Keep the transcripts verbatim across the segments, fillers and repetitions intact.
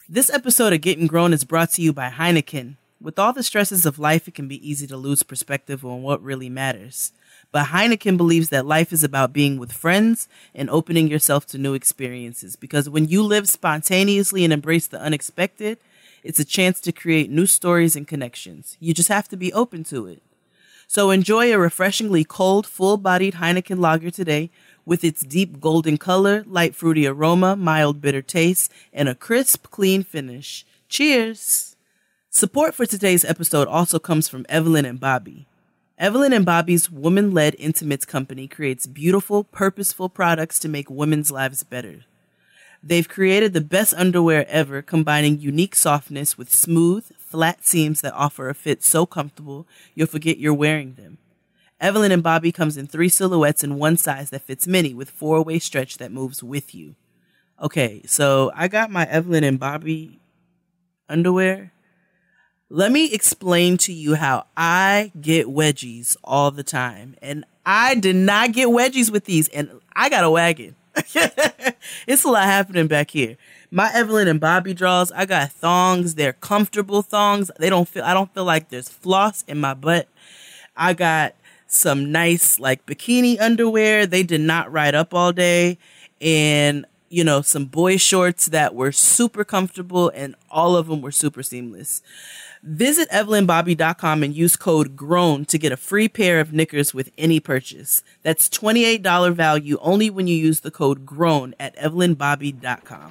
This episode of Getting Grown is brought to you by Heineken. With all the stresses of life, it can be easy to lose perspective on what really matters. But Heineken believes that life is about being with friends and opening yourself to new experiences. Because when you live spontaneously and embrace the unexpected, it's a chance to create new stories and connections. You just have to be open to it. So enjoy a refreshingly cold, full-bodied Heineken lager today with its deep golden color, light fruity aroma, mild bitter taste, and a crisp, clean finish. Cheers! Support for today's episode also comes from Evelyn and Bobbie. Evelyn and Bobbie's woman-led intimates company creates beautiful, purposeful products to make women's lives better. They've created the best underwear ever, combining unique softness with smooth, flat seams that offer a fit so comfortable you'll forget you're wearing them. Evelyn and Bobbie comes in three silhouettes and one size that fits many with four-way stretch that moves with you. Okay, so I got my Evelyn and Bobbie underwear. Let me explain to you how I get wedgies all the time. And I did not get wedgies with these, and I got a wagon. It's a lot happening back here. My Evelyn and Bobbie draws, I got thongs. They're comfortable thongs. They don't feel, I don't feel like there's floss in my butt. I got some nice like bikini underwear. They did not ride up all day. And, you know, some boy shorts that were super comfortable, and all of them were super seamless. Visit Evelyn Bobbie dot com and use code GROWN to get a free pair of knickers with any purchase. That's twenty-eight dollars value only when you use the code GROWN at Evelyn Bobbie dot com.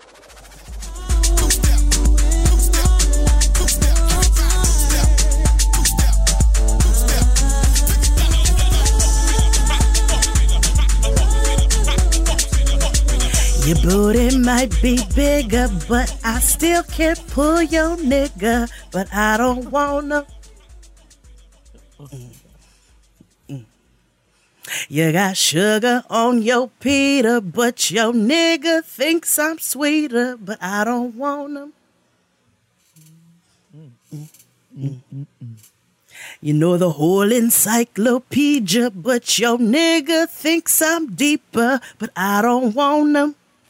Your booty might be bigger, but I still can't pull your nigga, but I don't wanna. Mm. Mm. You got sugar on your Peter, but your nigga thinks I'm sweeter, but I don't wanna. Mm. Mm. Mm. Mm. You know the whole encyclopedia, but your nigga thinks I'm deeper, but I don't wanna.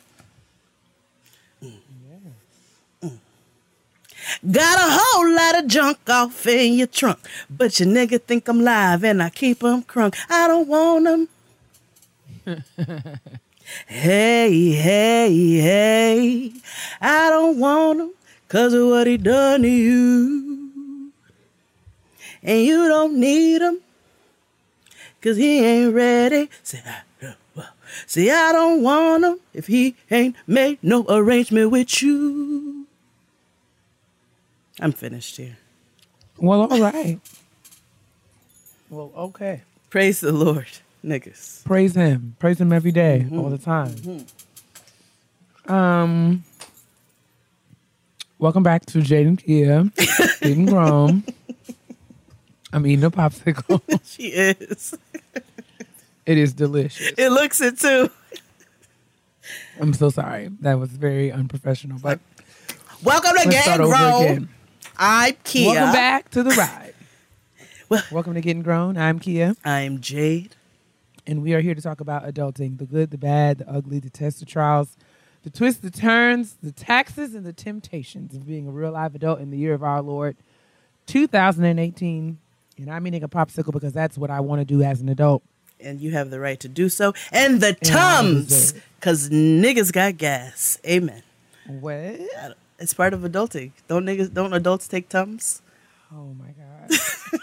Got a whole lot of junk off in your trunk, but your nigga think I'm live and I keep him crunk. I don't want him. Hey, hey, hey. I don't want him because of what he done to you. And you don't need him because he ain't ready. Say, I, well, see, I don't want him if he ain't made no arrangement with you. I'm finished here. Well, all right. Well, okay. Praise the Lord, niggas. Praise him. Praise him every day, mm-hmm. all the time. Mm-hmm. Um, welcome back to Jade and Kia, Getting Grown. I'm eating a popsicle. She is. It is delicious. It looks it too. I'm so sorry. That was very unprofessional, but welcome to Getting Grown. I'm Kia. Welcome back to the ride. Well, welcome to Getting Grown. I'm Kia. I'm Jade. And we are here to talk about adulting. The good, the bad, the ugly, the tests, the trials, the twists, the turns, the taxes, and the temptations of being a real live adult in the year of our Lord, two thousand eighteen. And I'm eating a popsicle because that's what I want to do as an adult. And you have the right to do so. And the Tums, because niggas got gas. Amen. What? It's part of adulting. Don't niggas? Don't adults take Tums? Oh my God!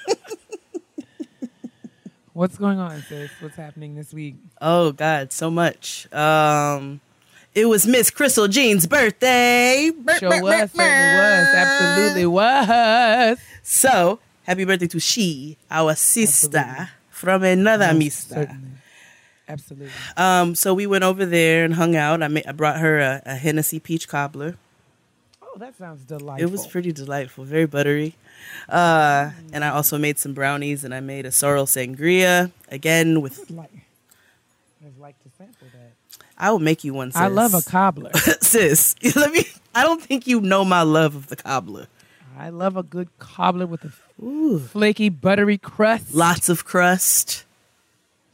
What's going on, sis? What's happening this week? Oh God, so much. Um, it was Miss Crystal Jean's birthday. Sure was, certainly was, absolutely was. So happy birthday to she, our sister absolutely. From another Most mister. Certainly. Absolutely. Um, so we went over there and hung out. I made, I brought her a, a Hennessy peach cobbler. Oh, that sounds delightful. It was pretty delightful, very buttery. Uh, mm. And I also made some brownies, and I made a sorrel sangria again with. I'd like, I'd like to sample that. I will make you one, sis. I love a cobbler, sis. Let me. I don't think you know my love of the cobbler. I love a good cobbler with a Ooh. flaky, buttery crust. Lots of crust.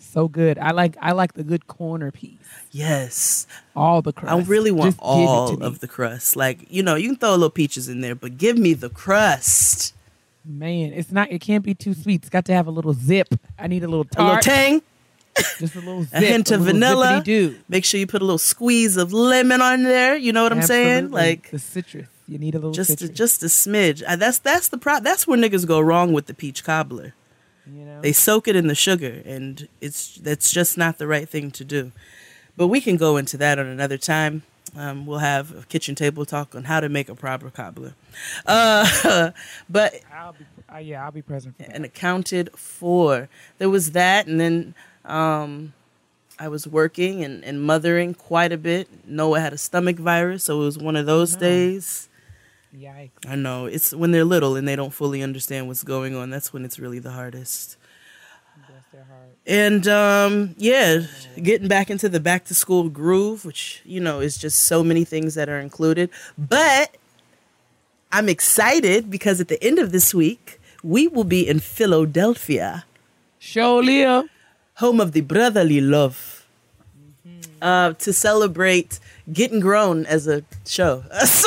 so good. I like I like the good corner piece. Yes. All the crust. I really want Just give it all to me. of the crust. Like, you know, you can throw a little peaches in there, but give me the crust. Man, it's not. It can't be too sweet. It's got to have a little zip. I need a little A little tart. tang, Just a little zip. a hint of little vanilla. zippity-doo. Make sure you put a little squeeze of lemon on there. You know what I'm saying? Absolutely. Like, the citrus. You need a little just a, citrus. just a smidge. Uh, that's that's the pro. That's where niggas go wrong with the peach cobbler. you know? They soak it in the sugar, and it's that's just not the right thing to do. But we can go into that on another time. Um, we'll have a kitchen table talk on how to make a proper cobbler. Uh, but I'll be, uh, yeah, I'll be present for that. and accounted for. There was that, and then um, I was working and, and mothering quite a bit. Noah had a stomach virus, so it was one of those No. days. Yikes. I know. It's when they're little and they don't fully understand what's going on. That's when it's really the hardest. Bless their heart. And um, yeah, getting back into the back to school groove, which, you know, is just so many things that are included. But I'm excited because at the end of this week, we will be in Philadelphia, Show Leo. home of the brotherly love, uh, to celebrate Getting Grown as a show.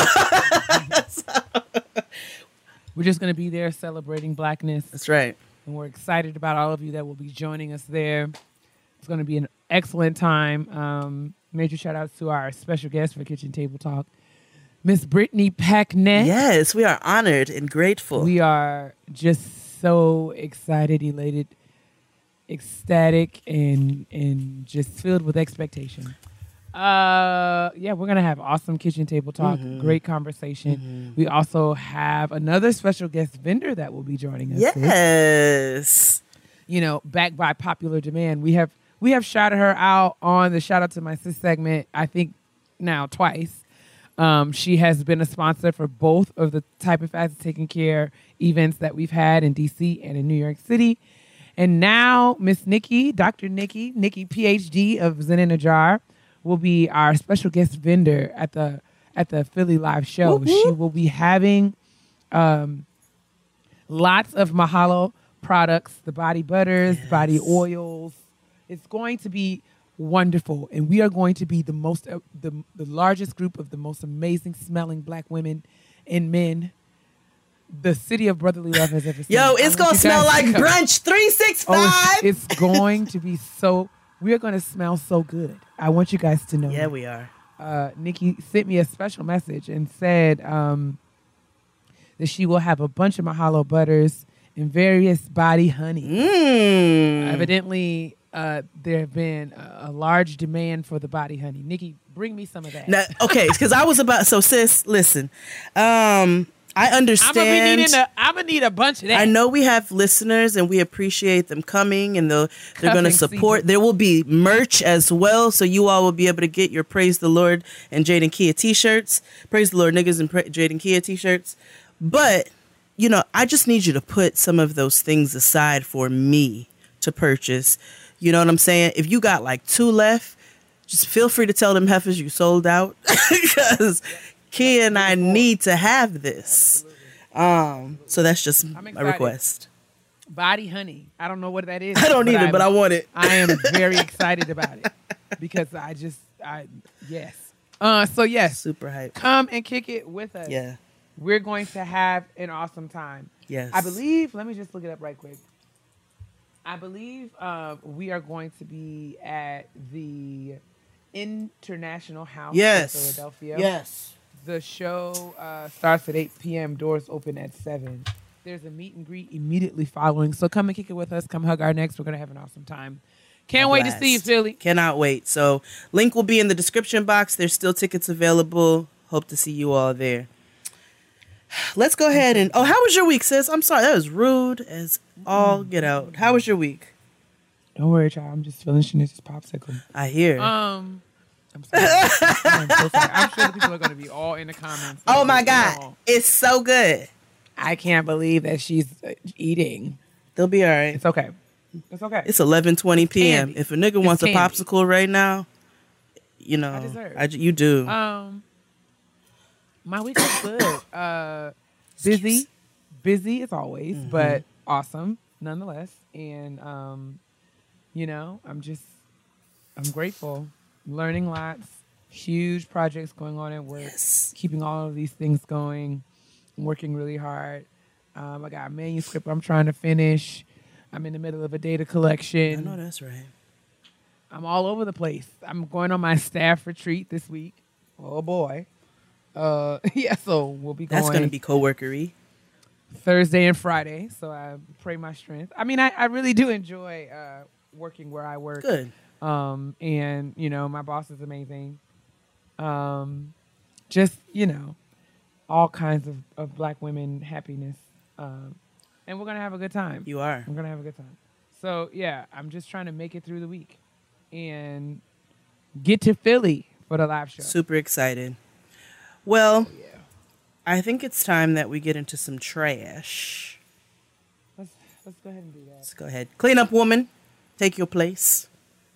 We're just going to be there celebrating blackness. That's right. And we're excited about all of you that will be joining us there. It's going to be an excellent time. Um, major shout outs to our special guest for Kitchen Table Talk, Miss Brittany Packnett. Yes, we are honored and grateful. We are just so excited, elated, ecstatic, and and just filled with expectation. Uh, yeah, we're gonna have awesome kitchen table talk, Mhm. great conversation. We also have another special guest vendor that will be joining us. Yes. You know, backed by popular demand. We have we have shouted her out on the shout out to my sis segment. I think now twice. Um, she has been a sponsor for both of the Type of Fast Taking Care events that we've had in D C and in New York City. And now Miss Nikki, Doctor Nikki, Nikki P H D of Zen in a Jar, will be our special guest vendor at the at the Philly Live show. Whoop, She whoop. will be having um, lots of Mahalo products, the body butters, body Yes. oils. It's going to be wonderful, and we are going to be the most uh, the the largest group of the most amazing smelling black women and men the city of brotherly love has ever seen. Yo, I it's want gonna you smell guys like to come. brunch three sixty-five. Oh, it's, it's going to be so. We are going to smell so good. I want you guys to know. Yeah, that. we are. Uh, Nikki sent me a special message and said um, that she will have a bunch of Mahalo butters and various body honey. Mm. Evidently, uh, there have been a, a large demand for the body honey. Nikki, bring me some of that. Now, okay, because I was about so sis, listen. Um, I I'm understand. gonna be needing a, I'm gonna need a bunch of that. I know we have listeners and we appreciate them coming and they'll, they're going to Cuffing support. season. There will be merch as well. So you all will be able to get your Praise the Lord and Jade and Kia t-shirts. Praise the Lord niggas and pra- Jade and Kia t-shirts. But, you know, I just need you to put some of those things aside for me to purchase. You know what I'm saying? If you got like two left, just feel free to tell them heifers you sold out because Kia and I need to have this. Um, so that's just I'm a excited. request. Body honey. I don't know what that is. I don't either, but I want it. I am very excited about it because I just, I yes. Uh, so yes, Super hype. come and kick it with us. Yeah. We're going to have an awesome time. Yes. I believe. Let me just look it up right quick. I believe uh, we are going to be at the International House Yes. in Philadelphia. Yes. The show uh, starts at eight p.m. Doors open at seven. There's a meet and greet immediately following. So come and kick it with us. Come hug our necks. We're going to have an awesome time. Can't A wait to blast. see you, Philly. Cannot wait. So link will be in the description box. There's still tickets available. Hope to see you all there. Let's go ahead and, oh, how was your week, sis? I'm sorry. That was rude as all get out. How was your week? Don't worry, child. I'm just finishing this popsicle. I hear. Um, I'm sorry. I'm so sorry. I'm sure the people are going to be all in the comments. oh like, my you God. know, It's so good. I can't believe that she's uh, eating. They'll be all right. It's okay. It's okay. It's eleven twenty p.m. candy. If a nigga It's wants candy. a popsicle right now, you know, I deserve. I, you do. Um, my week was good. Uh, busy, busy as always, Mm-hmm. but awesome nonetheless. And um, you know, I'm just, I'm grateful. Learning lots, huge projects going on at work, Yes. keeping all of these things going. I'm working really hard. Um, I got a manuscript I'm trying to finish. I'm in the middle of a data I collection. know that's right. I'm all over the place. I'm going on my staff retreat this week. Oh boy. Uh, yeah, so we'll be going. That's going to be coworkery. Thursday and Friday. So I pray my strength. I mean, I, I really do enjoy uh, working where I work. Good. Um, and, you know, my boss is amazing. Um, just, you know, all kinds of, of black women happiness. Um, and we're going to have a good time. You are. I'm going to have a good time. So, yeah, I'm just trying to make it through the week and get to Philly for the live show. Super excited. Well, Yeah. I think it's time that we get into some trash. Let's, let's go ahead and do that. Let's go ahead. Clean up, woman. Take your place.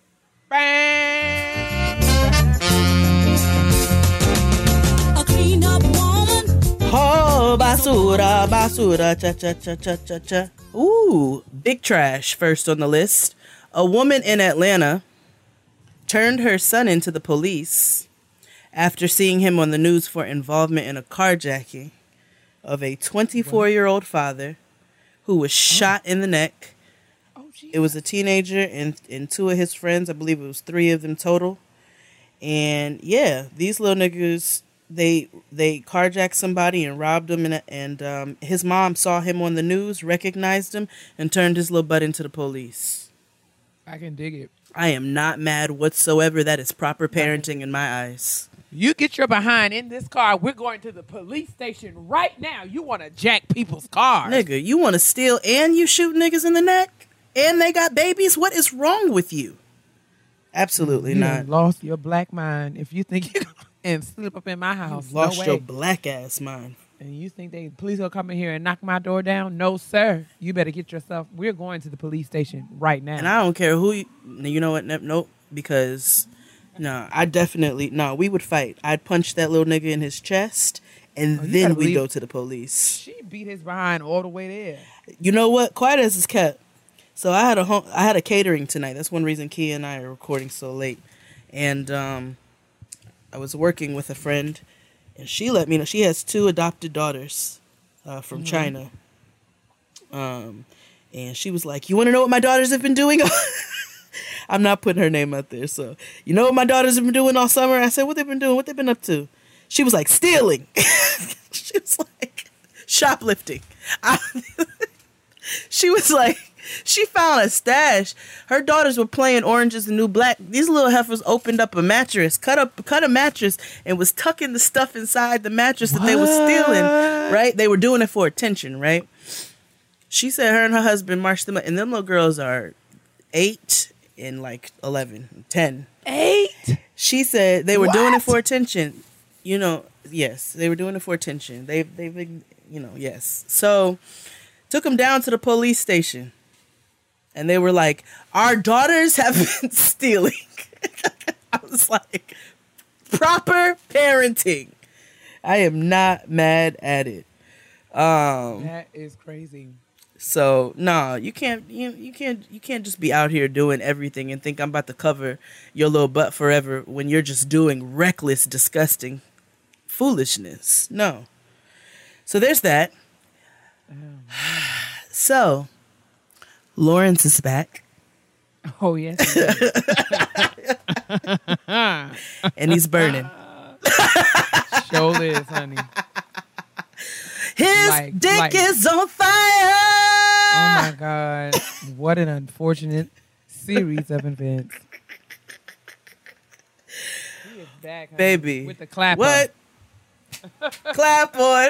A clean up woman. Oh, basura, basura, cha cha cha cha cha cha. Ooh, big trash first on the list. A woman in Atlanta turned her son into the police after seeing him on the news for involvement in a carjacking of a twenty-four-year-old father who was shot in the neck. Oh, geez. It was a teenager and, and two of his friends. I believe it was three of them total. And yeah, these little niggas, they they carjacked somebody and robbed him. And, and um, his mom saw him on the news, recognized him, and turned his little butt into the police. I can dig it. I am not mad whatsoever. That is proper parenting in my eyes. You get your behind in this car. We're going to the police station right now. You want to jack people's cars. Nigga, you want to steal and you shoot niggas in the neck? And they got babies? What is wrong with you? Absolutely You not. done lost your black mind if you think you and slip up in my house. Lost no way. your black ass mind. And you think they police will come in here and knock my door down? No, sir. You better get yourself. We're going to the police station right now. And I don't care who you, you know what? Nope, nope. Because, no, I definitely, no, we would fight. I'd punch that little nigga in his chest, and Oh, you then gotta we'd leave- go to the police. She beat his behind all the way there. You know what? Quiet as is kept. So I had a home, I had a catering tonight. That's one reason Kia and I are recording so late. And um, I was working with a friend, and she let me know she has two adopted daughters uh, from China. Um, and she was like, "You want to know what my daughters have been doing?" I'm not putting her name out there. So, you know what my daughters have been doing all summer? I said, "What they've been doing? What they've been up to?" She was like, "Stealing." She was like, "Shoplifting." I, she was like, she found a stash. Her daughters were playing Orange is the New Black. These little heifers opened up a mattress, cut up, cut a mattress, and was tucking the stuff inside the mattress that they were stealing. Right? They were doing it for attention. Right? She said her and her husband marched them up, and them little girls are eight and like eleven, ten. Eight? She said they were doing it What? for attention. You know, yes, they were doing it for attention. They, they've, been, you know, yes. So, took them down to the police station. And they were like, "Our daughters have been stealing." I was like, proper parenting. I am not mad at it. Um, That is crazy. so no, you can't. You you can't. You can't just be out here doing everything and think I'm about to cover your little butt forever when you're just doing reckless, disgusting foolishness. No. So there's that. So Lawrence is back, Oh, yes. and he's burning. Show is, honey. His Like- dick like- is on fire. Oh, my God. What an unfortunate series of events. He is back, honey, Baby. with the clapper. What? Clap on.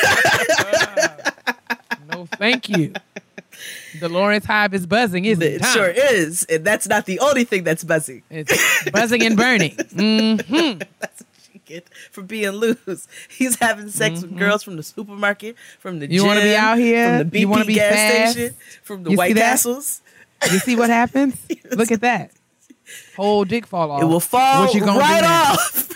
No, thank you. The Lawrence Hive is buzzing, isn't it? It Tom? sure is. And that's not the only thing that's buzzing. It's buzzing and burning. Mm-hmm. That's what you get for being loose. He's having sex with girls from the supermarket, from the Mm-hmm. You gym, wanna be out here? from the B You P wanna be gas fast? station, from the You see White that? Castles. You see what happens? Look at that. Whole dick fall off. It will fall What you gonna do right now? off.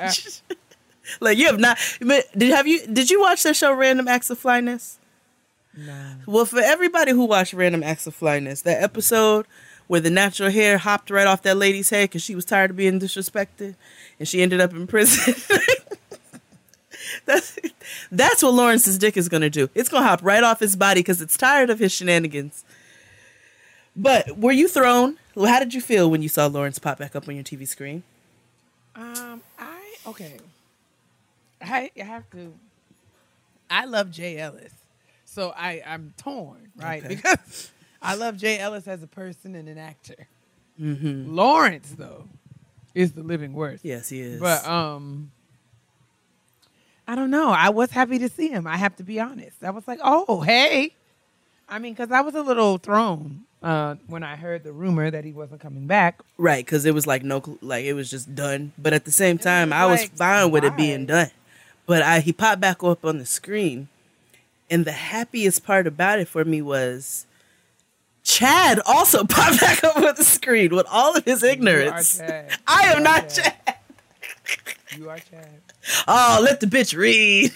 Detach. Like you have not. Did have you? Did you watch that show, Random Acts of Flyness? No. Well, for everybody who watched Random Acts of Flyness, that episode where the natural hair hopped right off that lady's head because she was tired of being disrespected and she ended up in prison. that's, that's what Lawrence's dick is going to do. It's going to hop right off his body because it's tired of his shenanigans. But were you thrown? Well, how did you feel when you saw Lawrence pop back up on your T V screen? Um, I, okay. I, I have to, I love Jay Ellis. So I, I'm torn, right? Okay. Because I love Jay Ellis as a person and an actor. Mm-hmm. Lawrence, though, is the living worst. Yes, he is. But um, I don't know. I was happy to see him. I have to be honest. I was like, oh, hey. I mean, because I was a little thrown uh, when I heard the rumor that he wasn't coming back. Right, because it was like no, cl- like it was just done. But at the same time, was I was like, fine with it why? being done. But I, he popped back up on the screen, and the happiest part about it for me was Chad also popped back up on the screen with all of his ignorance. You are Chad. I You am are not Chad. Chad. You are Chad. Oh, let the bitch read.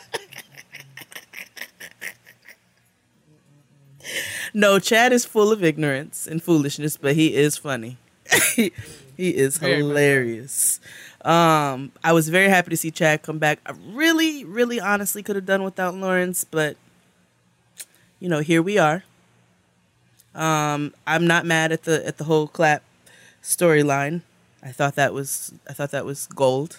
No, Chad is full of ignorance and foolishness, but he is funny. he, he is Very much so. hilarious. Um, I was very happy to see Chad come back. I really, really honestly could have done without Lawrence, but you know, here we are. Um, I'm not mad at the at the whole clap storyline. I thought that was I thought that was gold.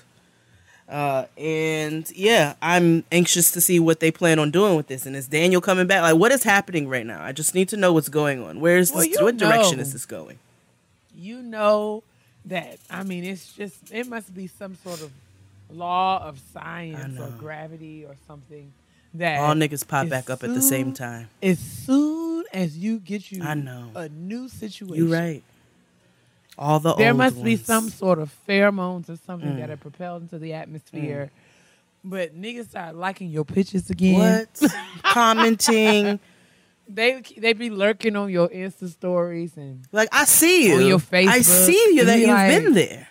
Uh, and yeah, I'm anxious to see what they plan on doing with this. And is Daniel coming back? Like, what is happening right now? I just need to know what's going on. Where's Well, this? you What direction know. is this going? You know that, I mean, it's just, it must be some sort of law of science or know. gravity or something that All niggas pop as back up at the same soon- time. As soon as you get you I know. a new situation, You right. All the there old must be ones. some sort of pheromones or something Mm. that are propelled into the atmosphere. But niggas start liking your pictures again. What? Commenting. They they be lurking on your Insta stories and Like, I see you. On your I Facebook. see you You that be you've like- been there.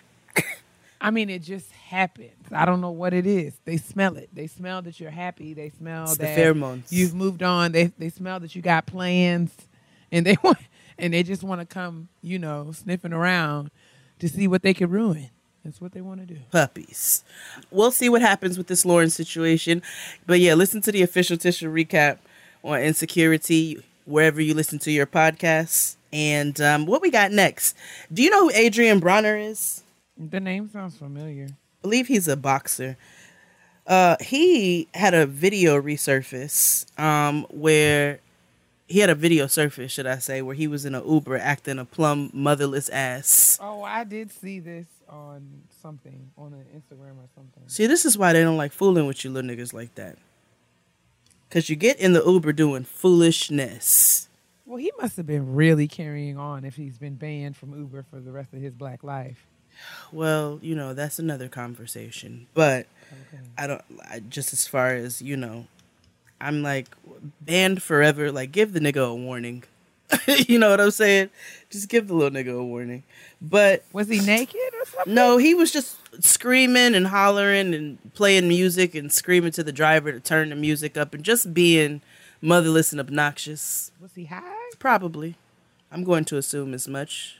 I mean, it just happens. I don't know what it is. They smell it. They smell that you're happy. They smell It's the that pheromones. you've moved on. They they smell that you got plans, and they want and they just want to come, you know, sniffing around to see what they can ruin. That's what they want to do. Puppies. We'll see what happens with this Lawrence situation. But yeah, listen to the official Tisha recap on Insecurity wherever you listen to your podcasts. And um, what we got next? Do you know who Adrian Bronner is? The name sounds familiar. I believe he's a boxer. Uh, he had a video resurface um, where he had a video surface, should I say, where he was in an Uber acting a plumb motherless ass. Oh, I did see this on something, on an Instagram or something. See, this is why they don't like fooling with you little niggas like that. Because you get in the Uber doing foolishness. Well, he must have been really carrying on if he's been banned from Uber for the rest of his black life. Well, you know, that's another conversation. But Okay. I don't, I, just as far as, you know, I'm like, banned forever. Like, give the nigga a warning. You know what I'm saying? Just give the little nigga a warning. But Was he naked or something? no, he was just screaming and hollering and playing music and screaming to the driver to turn the music up and just being motherless and obnoxious. Was he high? Probably. I'm going to assume as much.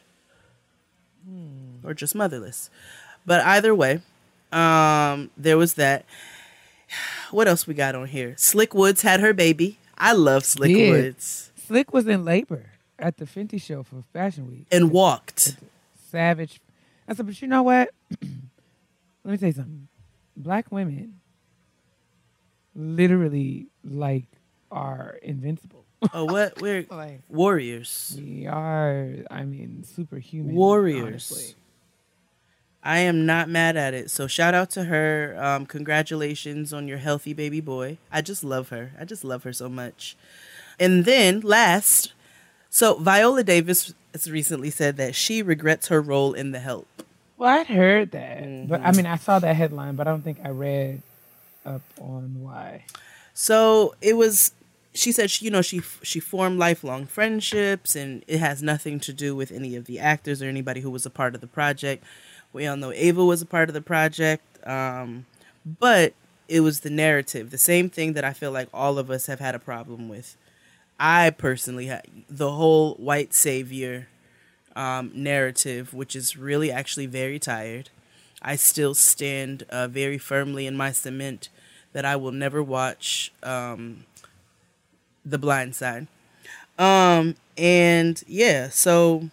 Hmm. Or just motherless. But either way, um, there was that. What else we got on here? Slick Woods had her baby. I love Slick Did. Woods. Slick was in labor at the Fenty show for Fashion Week. And walked. Savage. I said, but you know what? Let me tell you something. Black women literally, like, are invincible. Oh, what? We're Like, warriors. we are, I mean, superhuman. Warriors. honestly. I am not mad at it. So shout out to her. Um, congratulations on your healthy baby boy. I just love her. I just love her so much. And then last, so Viola Davis has recently said that she regrets her role in The Help. Well, I'd heard that. Mm-hmm. But, I mean, I saw that headline, but I don't think I read up on why. So it was, she said, she, you know, she she formed lifelong friendships and it has nothing to do with any of the actors or anybody who was a part of the project. We all know Ava was a part of the project. Um, but it was the narrative, the same thing that I feel like all of us have had a problem with. I personally had the whole white savior um, narrative, which is really actually very tired. I still stand uh, very firmly in my cement that I will never watch um, The Blind Side. Um, and yeah, so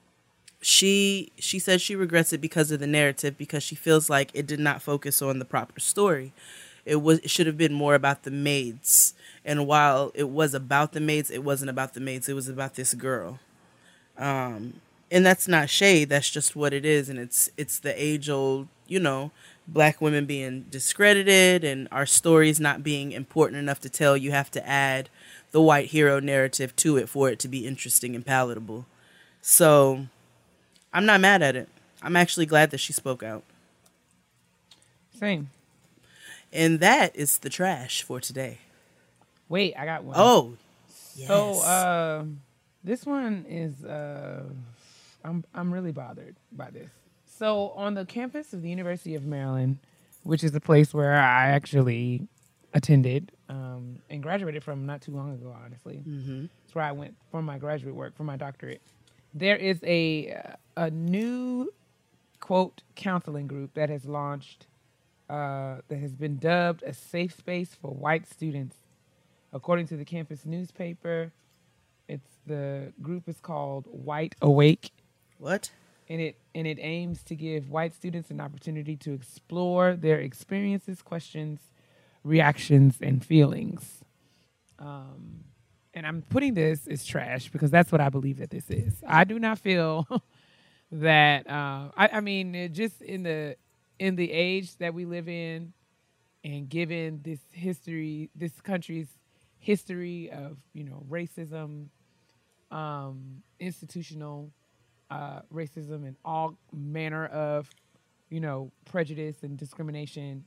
she she said she regrets it because of the narrative, because she feels like it did not focus on the proper story. It was it should have been more about the maids. And while it was about the maids, it wasn't about the maids. It was about this girl. Um, and that's not shade. That's just what it is. And it's it's the age old, you know, black women being discredited and our stories not being important enough to tell. You have to add the white hero narrative to it for it to be interesting and palatable. So I'm not mad at it. I'm actually glad that she spoke out. Same. And that is the trash for today. Wait, I got one. Oh, yes. So uh, this one is uh, I'm I'm really bothered by this. So on the campus of the University of Maryland, which is the place where I actually attended um, and graduated from not too long ago, honestly. Mm-hmm. It's where I went for my graduate work, for my doctorate. There is a a new, quote, counseling group that has launched uh, that has been dubbed a safe space for white students. According to the campus newspaper, it's the group is called White Awake. What? And it and it aims to give white students an opportunity to explore their experiences, questions, reactions, and feelings. Um, and I'm putting this as trash because that's what I believe that this is. I do not feel that. Uh, I, I mean, it just in the in the age that we live in, and given this history, this country's history of, you know, racism, um, institutional uh, racism, and all manner of, you know, prejudice and discrimination,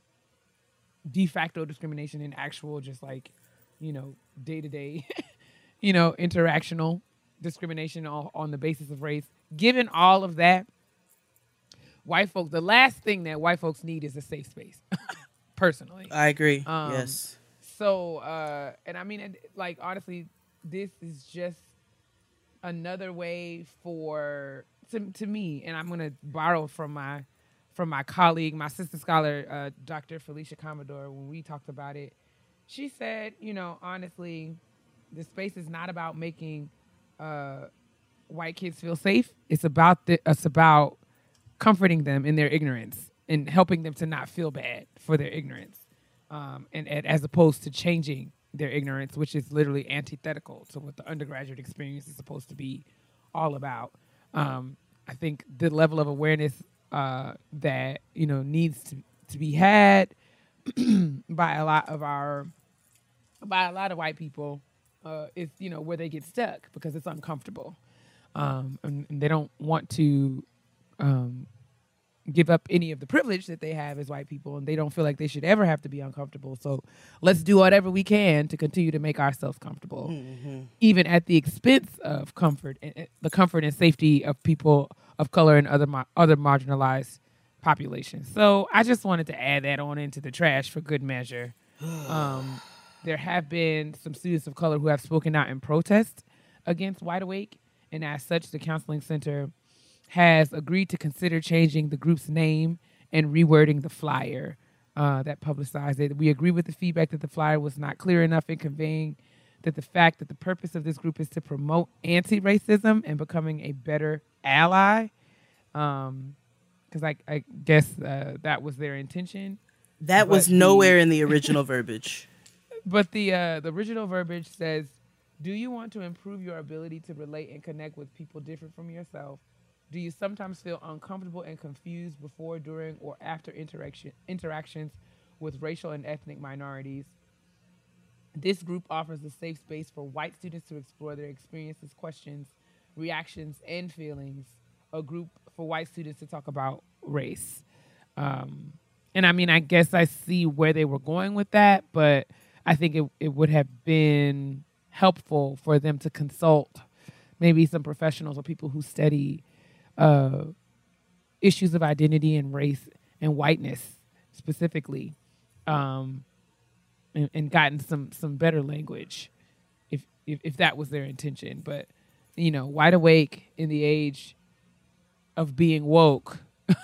de facto discrimination, and actual just like, you know, day to day, you know, interactional discrimination on, on the basis of race. Given all of that, white folks, the last thing that white folks need is a safe space. Personally, I agree. Um, yes. So, uh, and I mean, and, like, honestly, this is just another way for, to, to me, and I'm going to borrow from my from my colleague, my sister scholar, uh, Doctor Felicia Commodore, when we talked about it. She said, you know, honestly, the space is not about making uh, white kids feel safe. It's about the, it's about comforting them in their ignorance and helping them to not feel bad for their ignorance. Um, and, and as opposed to changing their ignorance, which is literally antithetical to what the undergraduate experience is supposed to be all about. Um, I think the level of awareness uh, that, you know, needs to, to be had by a lot of our, by a lot of white people uh, is, you know, where they get stuck because it's uncomfortable. Um, and, and they don't want to um, give up any of the privilege that they have as white people, and they don't feel like they should ever have to be uncomfortable. So let's do whatever we can to continue to make ourselves comfortable, mm-hmm. even at the expense of comfort, and the comfort and safety of people of color and other ma- other marginalized populations. So I just wanted to add that on into the trash for good measure. Um, there have been some students of color who have spoken out in protest against White Awake, and as such, the Counseling Center has agreed to consider changing the group's name and rewording the flyer uh, that publicized it. We agree with the feedback that the flyer was not clear enough in conveying that the fact that the purpose of this group is to promote anti-racism and becoming a better ally, because um, I, I guess uh, that was their intention. That was the, nowhere in the original verbiage. But the uh, the original verbiage says, do you want to improve your ability to relate and connect with people different from yourself? Do you sometimes feel uncomfortable and confused before, during, or after interaction interactions with racial and ethnic minorities? This group offers a safe space for white students to explore their experiences, questions, reactions, and feelings. A group for white students to talk about race. Um, and I mean, I guess I see where they were going with that, but I think it, it would have been helpful for them to consult maybe some professionals or people who study Uh, issues of identity and race and whiteness specifically um, and, and gotten some some better language, if, if if that was their intention. But you know, wide awake in the age of being woke,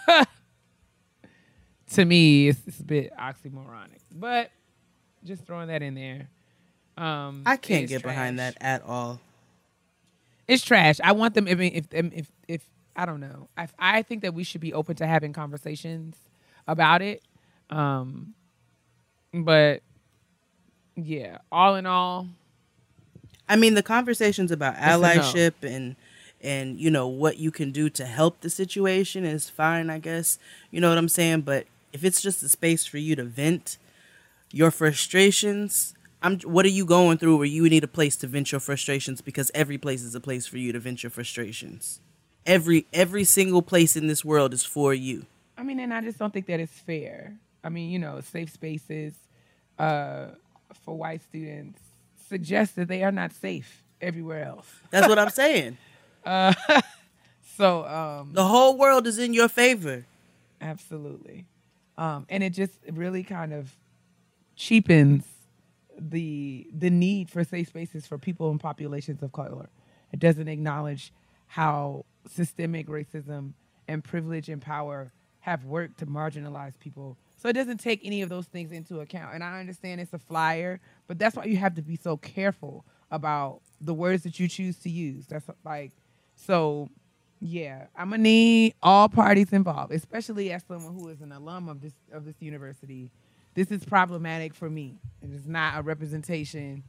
to me, it's, it's a bit oxymoronic. But just throwing that in there. Um, I can't it's get trash. behind that at all. It's trash. I want them. I mean, if if if I don't know, I I think that we should be open to having conversations about it. Um, but yeah, all in all, I mean, the conversations about a no. allyship and and you know what you can do to help the situation is fine, I guess. You know what I'm saying? But if it's just a space for you to vent your frustrations, I'm. What are you going through where you need a place to vent your frustrations? Because every place is a place for you to vent your frustrations. Every every single place in this world is for you. I mean, and I just don't think that it's fair. I mean, you know, safe spaces uh, for white students suggest that they are not safe everywhere else. That's what I'm saying. Uh, so um, The whole world is in your favor. absolutely, um, and it just really kind of cheapens the the need for safe spaces for people in populations of color. It doesn't acknowledge how systemic racism and privilege and power have worked to marginalize people. So it doesn't take any of those things into account. And I understand it's a flyer, but that's why you have to be so careful about the words that you choose to use. That's like, so yeah, I'm gonna need all parties involved, especially as someone who is an alum of this of this university. This is problematic for me. It is not a representation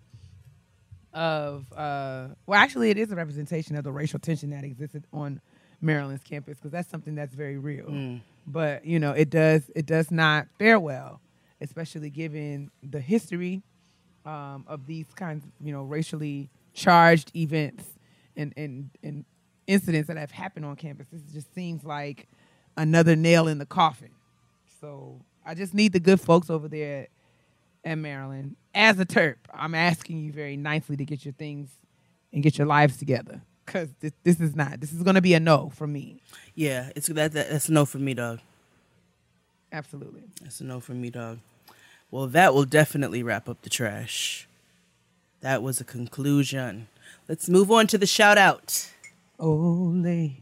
of, uh, well, actually, it is a representation of the racial tension that existed on Maryland's campus, because that's something that's very real. Mm. But you know, it does it does not fare well, especially given the history um, of these kinds of, you know, racially charged events and and and incidents that have happened on campus. This just seems like another nail in the coffin. So I just need the good folks over there at Maryland. As a Terp, I'm asking you very nicely to get your things and get your lives together, because this, this is not. This is going to be a no from me. Yeah, it's that, that that's a no for me, dog. Absolutely. That's a no for me, dog. Well, that will definitely wrap up the trash. That was a conclusion. Let's move on to the shout out. Ole,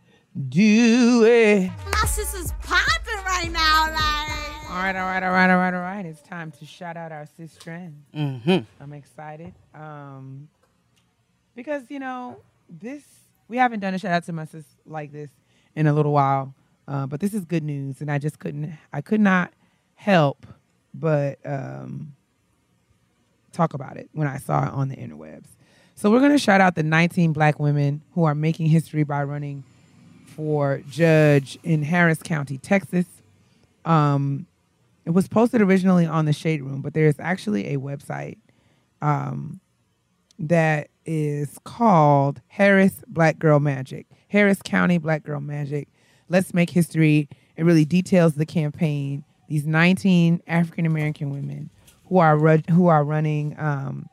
do it. My sister's popping right now, like. All right, all right, all right, all right, all right. It's time to shout out our sis trend. Mm-hmm. I'm excited. Um, because, you know, this, we haven't done a shout out to my sis like this in a little while. Uh, but this is good news. And I just couldn't, I could not help but um, talk about it when I saw it on the interwebs. So we're going to shout out the nineteen black women who are making history by running for judge in Harris County, Texas. Um, it was posted originally on the Shade Room, but there's actually a website um, that is called Harris Black Girl Magic. Harris County Black Girl Magic. Let's make history. It really details the campaign. These nineteen African American women who are ru- who are running um,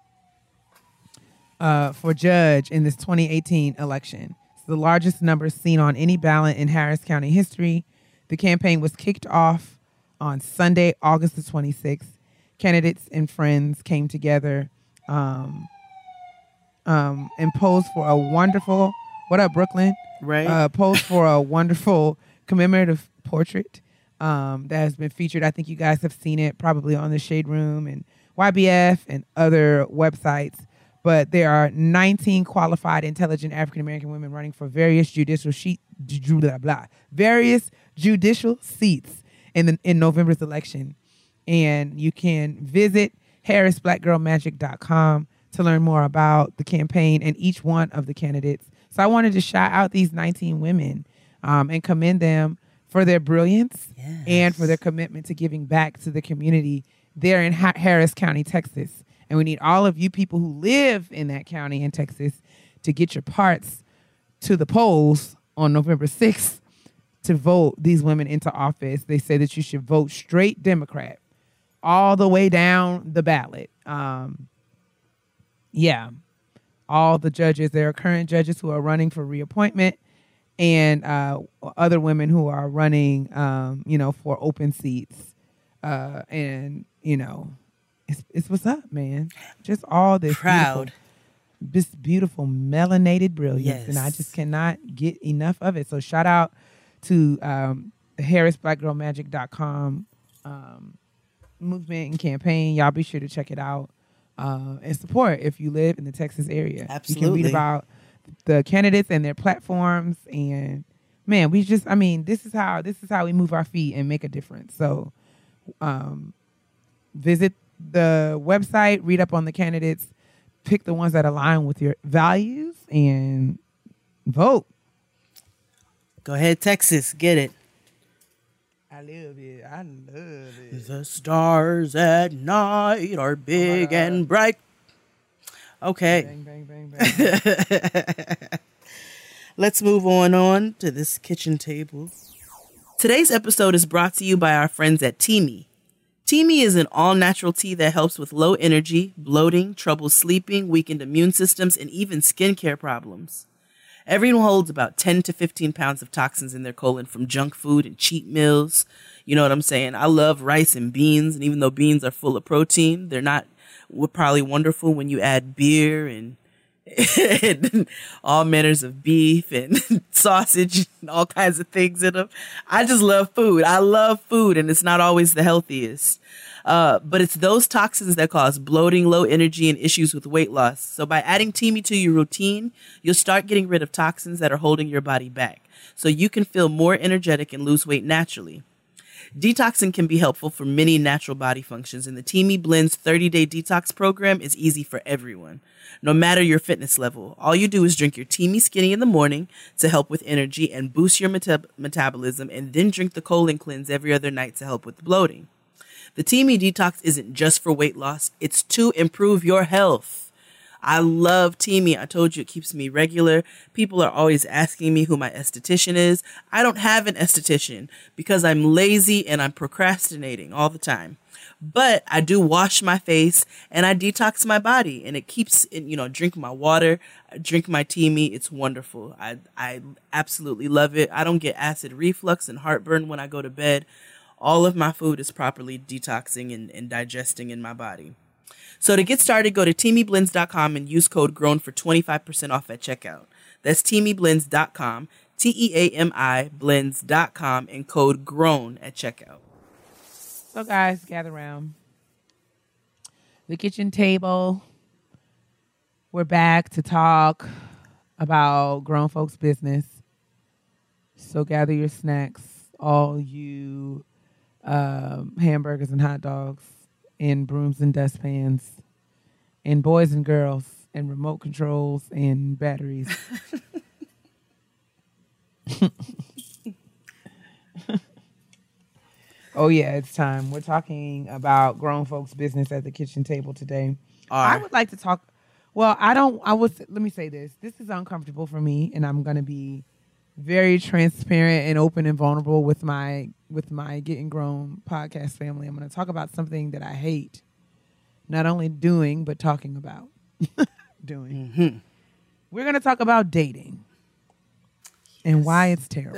uh, for judge in this twenty eighteen election. It's the largest number seen on any ballot in Harris County history. The campaign was kicked off on Sunday, August the twenty-sixth. Candidates and friends came together um, um, and posed for a wonderful, what up, Brooklyn? Right. Uh, posed for a wonderful commemorative portrait um, that has been featured. I think you guys have seen it probably on the Shade Room and Y B F and other websites. But there are nineteen qualified, intelligent African-American women running for various judicial sheet, blah, blah, various judicial seats in the, in November's election. And you can visit harris black girl magic dot com to learn more about the campaign and each one of the candidates. So I wanted to shout out these nineteen women um, and commend them for their brilliance Yes. and for their commitment to giving back to the community there in ha- Harris County, Texas. And we need all of you people who live in that county in Texas to get your parts to the polls on November sixth to vote these women into office. They say that you should vote straight Democrat all the way down the ballot. Um, yeah, all the judges, there are current judges who are running for reappointment and uh, other women who are running, um, you know, for open seats Uh, and, you know, it's, it's what's up, man. Just all this Proud. beautiful, this beautiful melanated brilliance. Yes. And I just cannot get enough of it. So shout out to um, the Harris Black Girl Magic dot com um, movement and campaign. Y'all be sure to check it out uh, and support if you live in the Texas area. Absolutely. You can read about the candidates and their platforms. And, man, we just, I mean, this is how this is how we move our feet and make a difference. So um, visit the website, read up on the candidates, pick the ones that align with your values, and vote. Go ahead, Texas. Get it. I love it. I love it. The stars at night are big Oh and bright. Okay. Bang, bang, bang, bang. Let's move on on to this kitchen table. Today's episode is brought to you by our friends at Teami. Teami is an all-natural tea that helps with low energy, bloating, trouble sleeping, weakened immune systems, and even skincare problems. Everyone holds about ten to fifteen pounds of toxins in their colon from junk food and cheat meals. You know what I'm saying? I love rice and beans, and even though beans are full of protein, they're not probably wonderful when you add beer and and all manners of beef and sausage and all kinds of things in them. I just love food. I love food, and it's not always the healthiest. Uh, but it's those toxins that cause bloating, low energy, and issues with weight loss. So by adding Teami to your routine, you'll start getting rid of toxins that are holding your body back, so you can feel more energetic and lose weight naturally. Detoxing can be helpful for many natural body functions, and the Teami Blends thirty-day detox program is easy for everyone, no matter your fitness level. All you do is drink your Teami Skinny in the morning to help with energy and boost your metab- metabolism, and then drink the colon cleanse every other night to help with bloating. The Teami Detox isn't just for weight loss, it's to improve your health. I love Teami. I told you it keeps me regular. People are always asking me who my esthetician is. I don't have an esthetician because I'm lazy and I'm procrastinating all the time. But I do wash my face and I detox my body, and it keeps, you know, drink my water, drink my Teami. It's wonderful. I, I absolutely love it. I don't get acid reflux and heartburn when I go to bed. All of my food is properly detoxing and, and digesting in my body. So to get started, go to Teami Blends dot com and use code GROWN for twenty-five percent off at checkout. That's Teami Blends dot com, T E A M I Blends dot com, and code GROWN at checkout. So, guys, gather around the kitchen table. We're back to talk about grown folks' business. So gather your snacks, all you um, hamburgers and hot dogs, and brooms and dustpans, and boys and girls, and remote controls and batteries. Oh, yeah, it's time. We're talking about grown folks' business at the kitchen table today. Are. I would like to talk. Well, I don't. I was. Let me say this. This is uncomfortable for me, and I'm going to be very transparent and open and vulnerable with my with my Getting Grown podcast family. I'm going to talk about something that I hate, not only doing but talking about. doing. Mm-hmm. We're going to talk about dating and why it's terrible.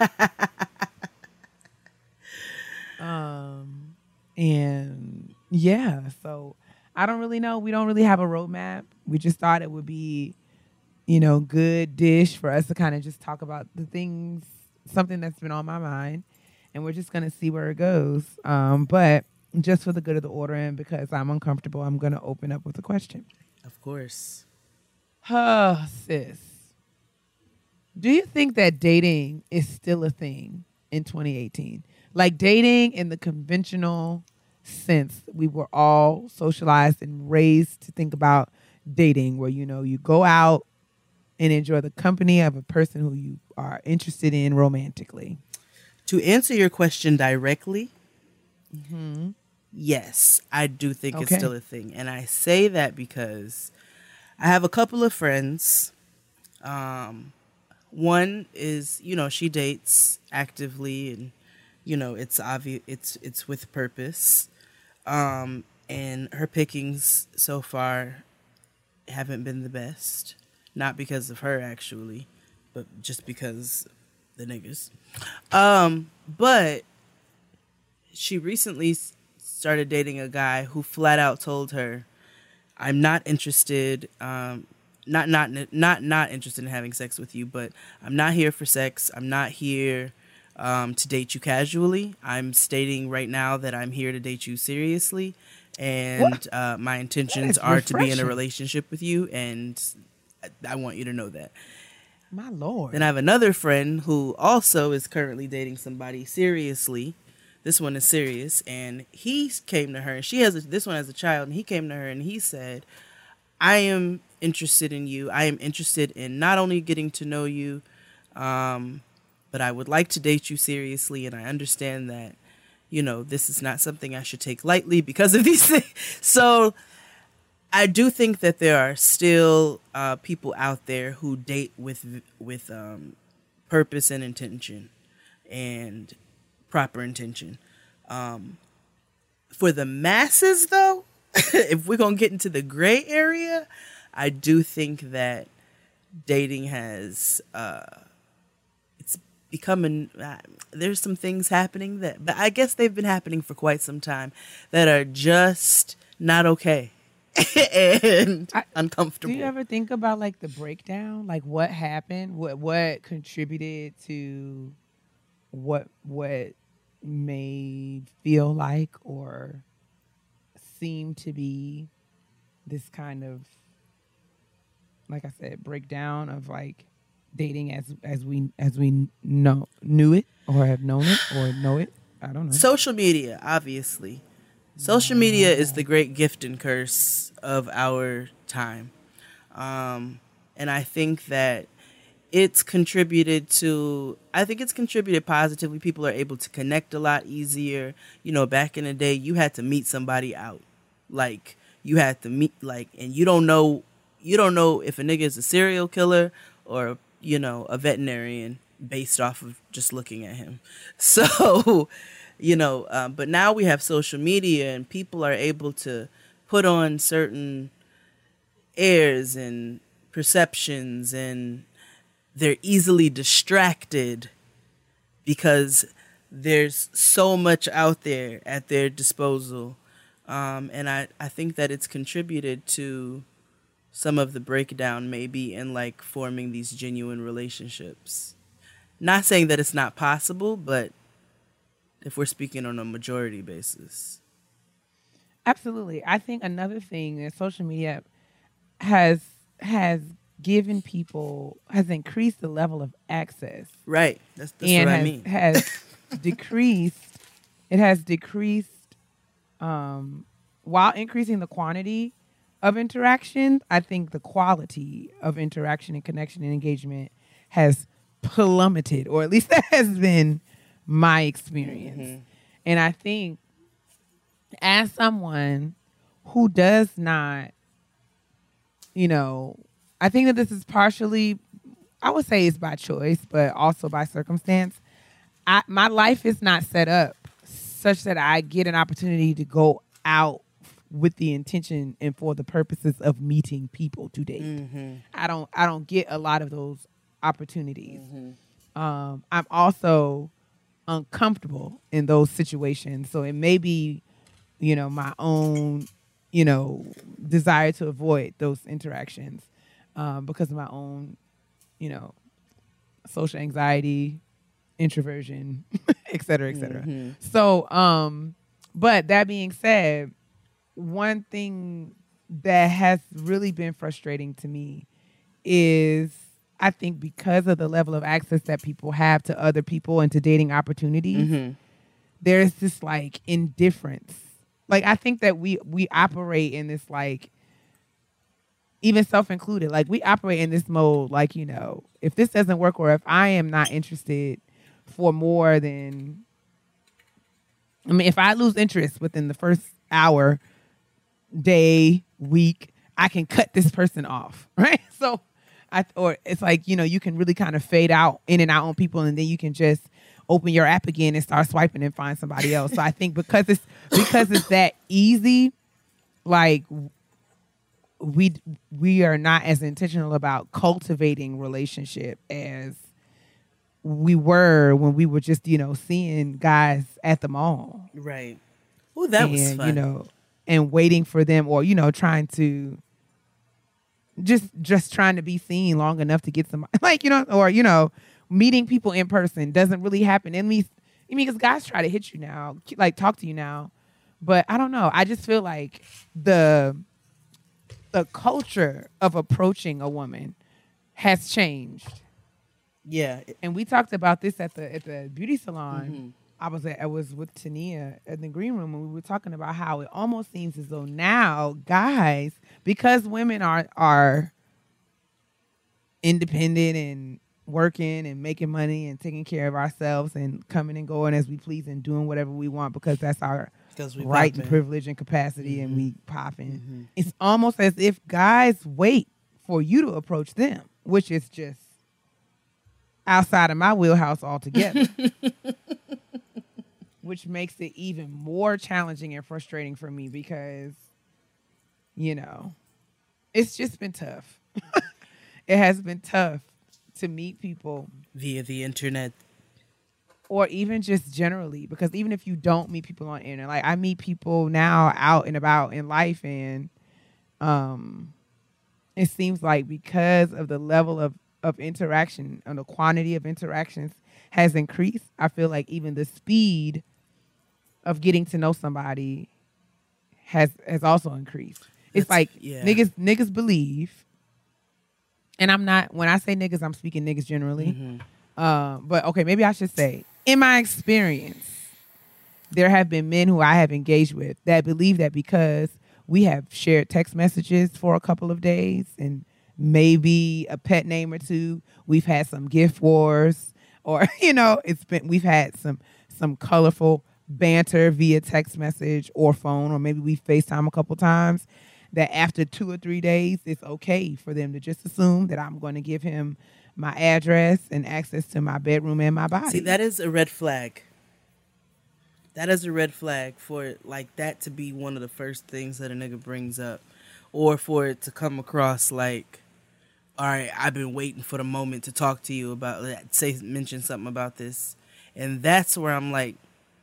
um, and yeah, so I don't really know. We don't really have a roadmap. We just thought it would be, you know, good dish for us to kind of just talk about the things, something that's been on my mind, and we're just going to see where it goes. Um, but just for the good of the order and because I'm uncomfortable, I'm going to open up with a question. Of course. Oh, sis. Do you think that dating is still a thing in twenty eighteen? Like dating in the conventional sense, we were all socialized and raised to think about dating where, you know, you go out and enjoy the company of a person who you are interested in romantically. To answer your question directly, Mm-hmm. yes, I do think Okay. it's still a thing. And I say that because I have a couple of friends. Um, one is, you know, she dates actively and, you know, it's obvious, it's, it's with purpose. Um, and her pickings so far haven't been the best. Not because of her, actually, but just because the niggas. Um, but she recently started dating a guy who flat out told her, I'm not interested, um, not, not, not, not interested in having sex with you, but I'm not here for sex. I'm not here um, to date you casually. I'm stating right now that I'm here to date you seriously. And uh, my intentions are refreshing. to be in a relationship with you. And I, I want you to know that. My Lord. Then I have another friend who also is currently dating somebody seriously. This one is serious. And he came to her, and she has a, this one has a child, and he came to her and he said, I am interested in you. I am interested in not only getting to know you, um, but I would like to date you seriously. And I understand that, you know, this is not something I should take lightly because of these things. So I do think that there are still uh, people out there who date with with um, purpose and intention and proper intention. Um, for the masses, though, if we're going to get into the gray area, I do think that dating has, uh, it's becoming, uh, there's some things happening that, but I guess they've been happening for quite some time that are just not okay. and I, uncomfortable. Do you ever think about like the breakdown, like what happened, what what contributed to what what may feel like or seem to be this kind of, like I said, breakdown of like dating as as we as we know knew it or have known it or know it? I don't know. Social media, obviously. Social media is the great gift and curse of our time. Um, and I think that it's contributed to, I think it's contributed positively. People are able to connect a lot easier. You know, back in the day, you had to meet somebody out. Like, you had to meet, like, and you don't know, you don't know if a nigga is a serial killer or, you know, a veterinarian based off of just looking at him. So... You know, um, but now we have social media and people are able to put on certain airs and perceptions, and they're easily distracted because there's so much out there at their disposal. Um, and I, I think that it's contributed to some of the breakdown maybe in like forming these genuine relationships. Not saying that it's not possible, but if we're speaking on a majority basis. Absolutely. I think another thing that social media has has given people, has increased the level of access. Right. That's, that's and what has, I mean. has decreased, it has decreased, um, while increasing the quantity of interaction, I think the quality of interaction and connection and engagement has plummeted, or at least that has been my experience. Mm-hmm. And I think as someone who does not, you know, I think that this is partially, I would say it's by choice, but also by circumstance. I, my life is not set up such that I get an opportunity to go out with the intention and for the purposes of meeting people to date. Mm-hmm. I don't, I don't get a lot of those opportunities. Mm-hmm. Um, I'm also uncomfortable in those situations. So it may be, you know, my own, you know, desire to avoid those interactions um, because of my own, you know, social anxiety, introversion, et cetera, et cetera. Mm-hmm. So, um, but that being said, one thing that has really been frustrating to me is I think because of the level of access that people have to other people and to dating opportunities, mm-hmm. there's this like indifference. Like I think that we we operate in this like, even self-included, like we operate in this mode like, you know, if this doesn't work or if I am not interested for more than, I mean, if I lose interest within the first hour, day, week, I can cut this person off, right? So I, or it's like, you know, you can really kind of fade out in and out on people, and then you can just open your app again and start swiping and find somebody else. So I think because it's because it's that easy, like we we are not as intentional about cultivating relationship as we were when we were just, you know, seeing guys at the mall. Right. Oh, that and, was fun. You know, and waiting for them, or you know, trying to just just trying to be seen long enough to get some, like, you know, or you know, meeting people in person doesn't really happen. At least, I mean, because guys try to hit you now, like talk to you now, but I don't know. I just feel like the the culture of approaching a woman has changed. Yeah, and we talked about this at the at the beauty salon. Mm-hmm. I was at, I was with Tania in the green room, and we were talking about how it almost seems as though now guys, because women are are independent and working and making money and taking care of ourselves and coming and going as we please and doing whatever we want because that's our we right poppin'. and privilege and capacity, Mm-hmm. and we popping. Mm-hmm. It's almost as if guys wait for you to approach them, which is just outside of my wheelhouse altogether. Which makes it even more challenging and frustrating for me because, you know, it's just been tough. It has been tough to meet people via the internet. Or even just generally, because even if you don't meet people on the internet, like I meet people now out and about in life, and um, it seems like because of the level of, of interaction and the quantity of interactions has increased, I feel like even the speed of getting to know somebody has has also increased. It's That's, like yeah. niggas niggas believe, and I'm not, when I say niggas, I'm speaking niggas generally. Mm-hmm. Um, but okay, maybe I should say, in my experience, there have been men who I have engaged with that believe that because we have shared text messages for a couple of days and maybe a pet name or two, we've had some gift wars, or you know, it's been we've had some some colorful banter via text message or phone, or maybe we FaceTime a couple times, that after two or three days, it's okay for them to just assume that I'm going to give him my address and access to my bedroom and my body. See, that is a red flag. That is a red flag for like that to be one of the first things that a nigga brings up, or for it to come across like, all right, I've been waiting for the moment to talk to you about that, say, mention something about this. And that's where I'm like,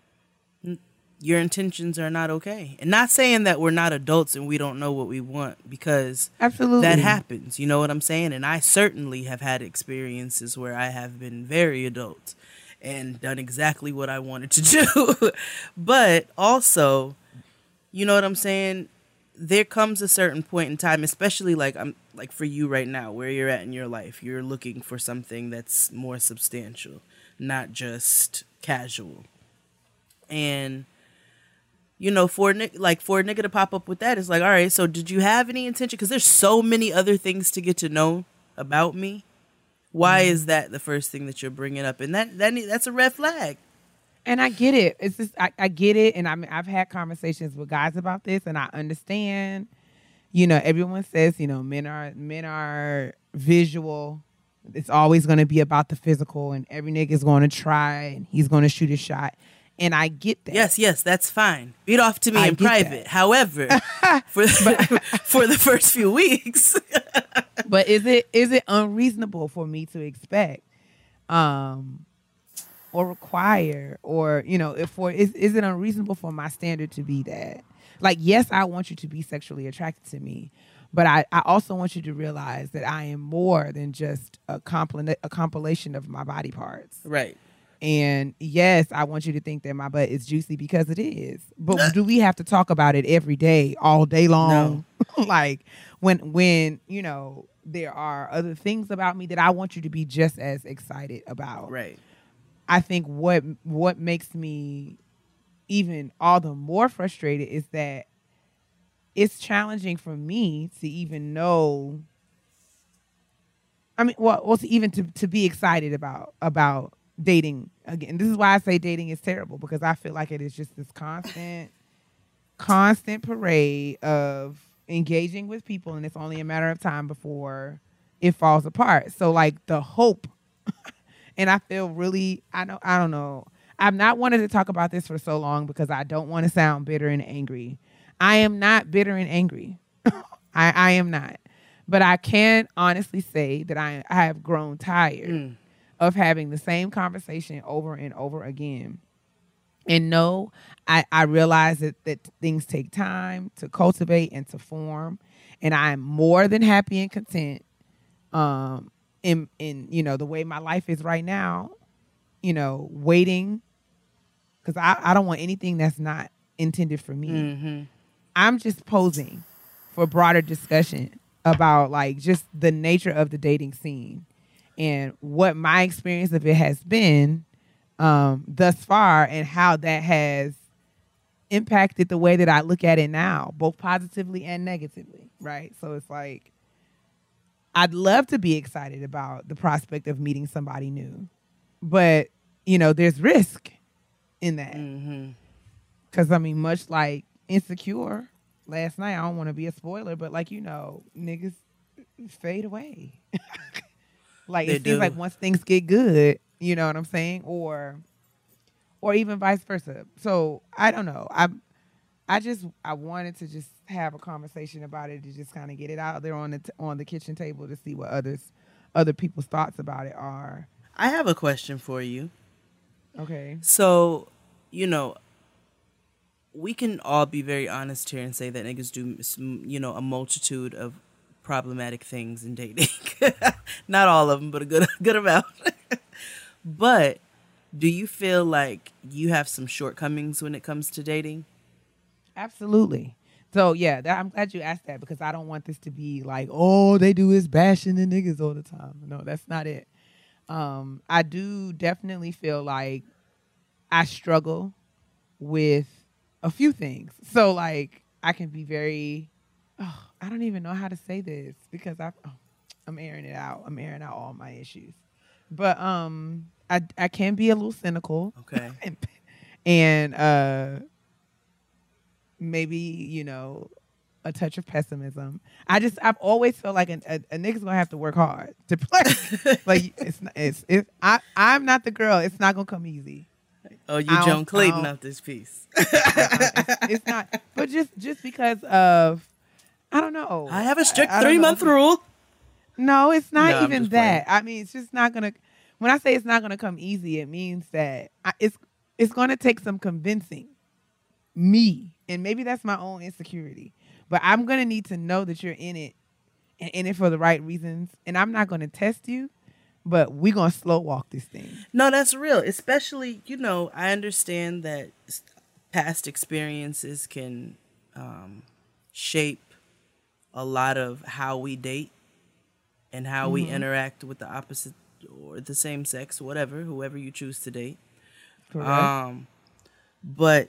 your intentions are not okay. And not saying that we're not adults and we don't know what we want, because absolutely that happens. You know what I'm saying? And I certainly have had experiences where I have been very adult and done exactly what I wanted to do. But also, you know what I'm saying? There comes a certain point in time, especially like I'm like for you right now, where you're at in your life, you're looking for something that's more substantial, not just casual. And you know, for like for a nigga to pop up with that, it's like, all right, so did you have any intention? Because there's so many other things to get to know about me. Why mm-hmm. is that the first thing that you're bringing up? And that that that's a red flag. And I get it. It's just I, I get it, and I mean, I've had conversations with guys about this, and I understand. You know, everyone says, you know, men are men are visual. It's always going to be about the physical, and every nigga is going to try, and he's going to shoot a shot. And I get that. Yes, yes, that's fine. Beat off to me I in private. That. However, for the, for the first few weeks. But is it is it unreasonable for me to expect, um, or require, or you know, if for is is it unreasonable for my standard to be that? Like, yes, I want you to be sexually attracted to me, but I, I also want you to realize that I am more than just a compil- a compilation of my body parts. Right. And yes, I want you to think that my butt is juicy because it is. But do we have to talk about it every day, all day long? No. Like when when, you know, there are other things about me that I want you to be just as excited about. Right. I think what what makes me even all the more frustrated is that it's challenging for me to even know. I mean, well, well to even to, to be excited about about dating again. This is why I say dating is terrible, because I feel like it is just this constant, constant parade of engaging with people, and it's only a matter of time before it falls apart. So like the hope, and I feel really, I know, I don't know. I've not wanted to talk about this for so long because I don't want to sound bitter and angry. I am not bitter and angry. I, I am not. But I can honestly say that I, I have grown tired mm. of having the same conversation over and over again. And no, I, I realize that, that things take time to cultivate and to form. And I'm more than happy and content um, in, in, you know, the way my life is right now, you know, waiting. Because I, I don't want anything that's not intended for me. Mm-hmm. I'm just posing for broader discussion about like just the nature of the dating scene and what my experience of it has been um, thus far and how that has impacted the way that I look at it now, both positively and negatively, right? So it's like, I'd love to be excited about the prospect of meeting somebody new, but, you know, there's risk in that. Mm-hmm. Because, I mean, much like Insecure last night, I don't want to be a spoiler, but like, you know, niggas fade away. Like, They it do. seems like once things get good, you know what I'm saying? Or or even vice versa. So, I don't know. I I just, I wanted to just have a conversation about it to just kind of get it out there on the t- on the kitchen table to see what others, other people's thoughts about it are. I have a question for you. Okay. So, you know, we can all be very honest here and say that niggas do, you know, a multitude of problematic things in dating. Not all of them, but a good good amount. But do you feel like you have some shortcomings when it comes to dating? Absolutely. So yeah, that, I'm glad you asked that because I don't want this to be like, oh, they do is bashing the niggas all the time. No, that's not it. Um, I do definitely feel like I struggle with a few things. So like I can be very, oh, I don't even know how to say this because I, oh, I'm airing it out. I'm airing out all my issues. But um, I I can be a little cynical. Okay. and, and uh, maybe you know a touch of pessimism. I just I've always felt like a, a, a nigga's gonna have to work hard to play. Like it's not- it's it's I I'm not the girl. It's not gonna come easy. Oh, you I don't- Joan Clayton I don't- out this piece. Uh, it's, it's not. But just just because of I don't know. I have a strict I- I don't three know. month rule. No, it's not No, I'm even just that. I mean, it's just not gonna. When I say it's not gonna come easy, it means that I, it's it's gonna take some convincing me, and maybe that's my own insecurity. But I'm gonna need to know that you're in it and in it for the right reasons. And I'm not gonna test you, but we're gonna slow walk this thing. No, that's real. Especially, you know, I understand that s- past experiences can um, shape a lot of how we date and how we interact with the opposite or the same sex, whatever, whoever you choose to date. Correct. Um, but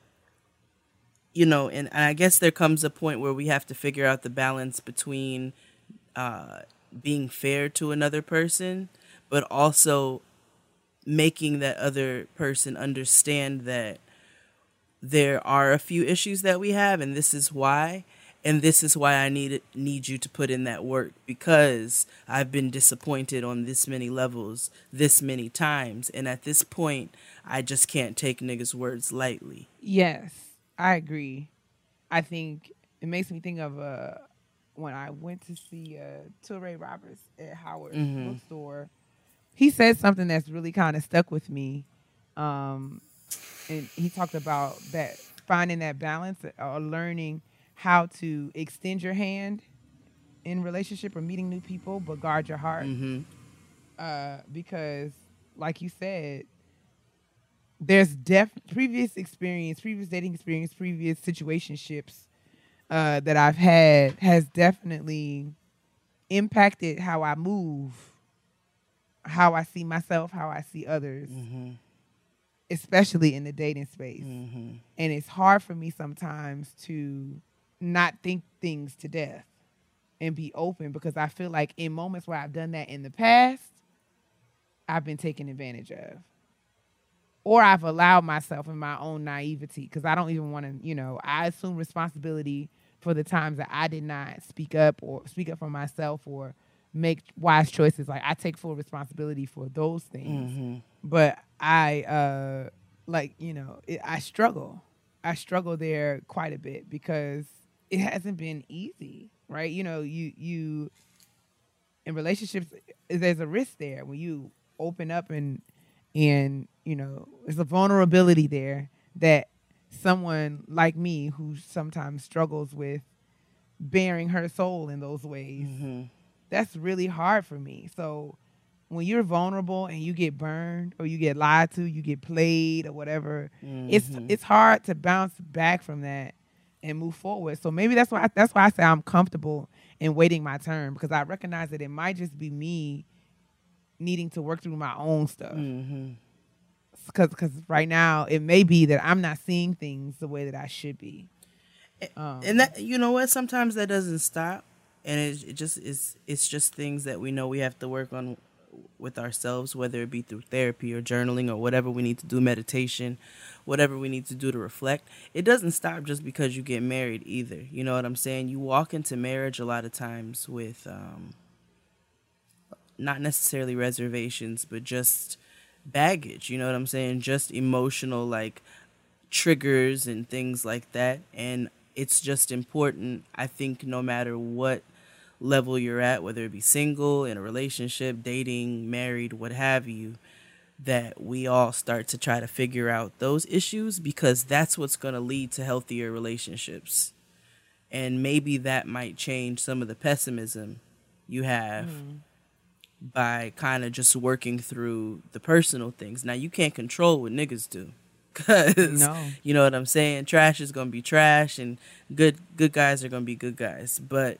you know, and, and I guess there comes a point where we have to figure out the balance between uh, being fair to another person, but also making that other person understand that there are a few issues that we have, and this is why. And this is why I need need you to put in that work, because I've been disappointed on this many levels, this many times. And at this point, I just can't take niggas' words lightly. Yes, I agree. I think it makes me think of uh, when I went to see uh, Tilray Roberts at Howard Mhm. bookstore. He said something that's really kind of stuck with me. Um, and he talked about that finding that balance or learning how to extend your hand in relationship or meeting new people, but guard your heart. Mm-hmm. Uh, because, like you said, there's def previous experience, previous dating experience, previous situationships uh, that I've had has definitely impacted how I move, how I see myself, how I see others, Mm-hmm. especially in the dating space. Mm-hmm. And it's hard for me sometimes to not think things to death and be open, because I feel like in moments where I've done that in the past, I've been taken advantage of. Or I've allowed myself in my own naivety, because I don't even want to, you know, I assume responsibility for the times that I did not speak up or speak up for myself or make wise choices. Like, I take full responsibility for those things. Mm-hmm. But I, uh, like, you know, it, I struggle. I struggle there quite a bit because it hasn't been easy, right? You know, you, you, in relationships, there's a risk there when you open up and, And, you know, there's a vulnerability there that someone like me who sometimes struggles with bearing her soul in those ways, Mm-hmm. that's really hard for me. So when you're vulnerable and you get burned or you get lied to, you get played or whatever, Mm-hmm. it's it's hard to bounce back from that and move forward. So maybe that's why I, that's why I say I'm comfortable in waiting my turn, because I recognize that it might just be me needing to work through my own stuff. Mm-hmm. Because because right now it may be that I'm not seeing things the way that I should be. Um, And that, you know what, sometimes that doesn't stop, and it, it just is it's just things that we know we have to work on with ourselves, whether it be through therapy or journaling or whatever we need to do, meditation, whatever we need to do to reflect. It doesn't stop just because you get married either. You know what I'm saying? You walk into marriage a lot of times with um, not necessarily reservations, but just baggage. You know what I'm saying? Just emotional, like, triggers and things like that. And it's just important, I think, no matter what level you're at, whether it be single, in a relationship, dating, married, what have you, that we all start to try to figure out those issues, because that's what's going to lead to healthier relationships. And maybe that might change some of the pessimism you have mm. by kind of just working through the personal things. Now, you can't control what niggas do. Cause no. You know what I'm saying? Trash is gonna be trash, and good good guys are gonna be good guys. But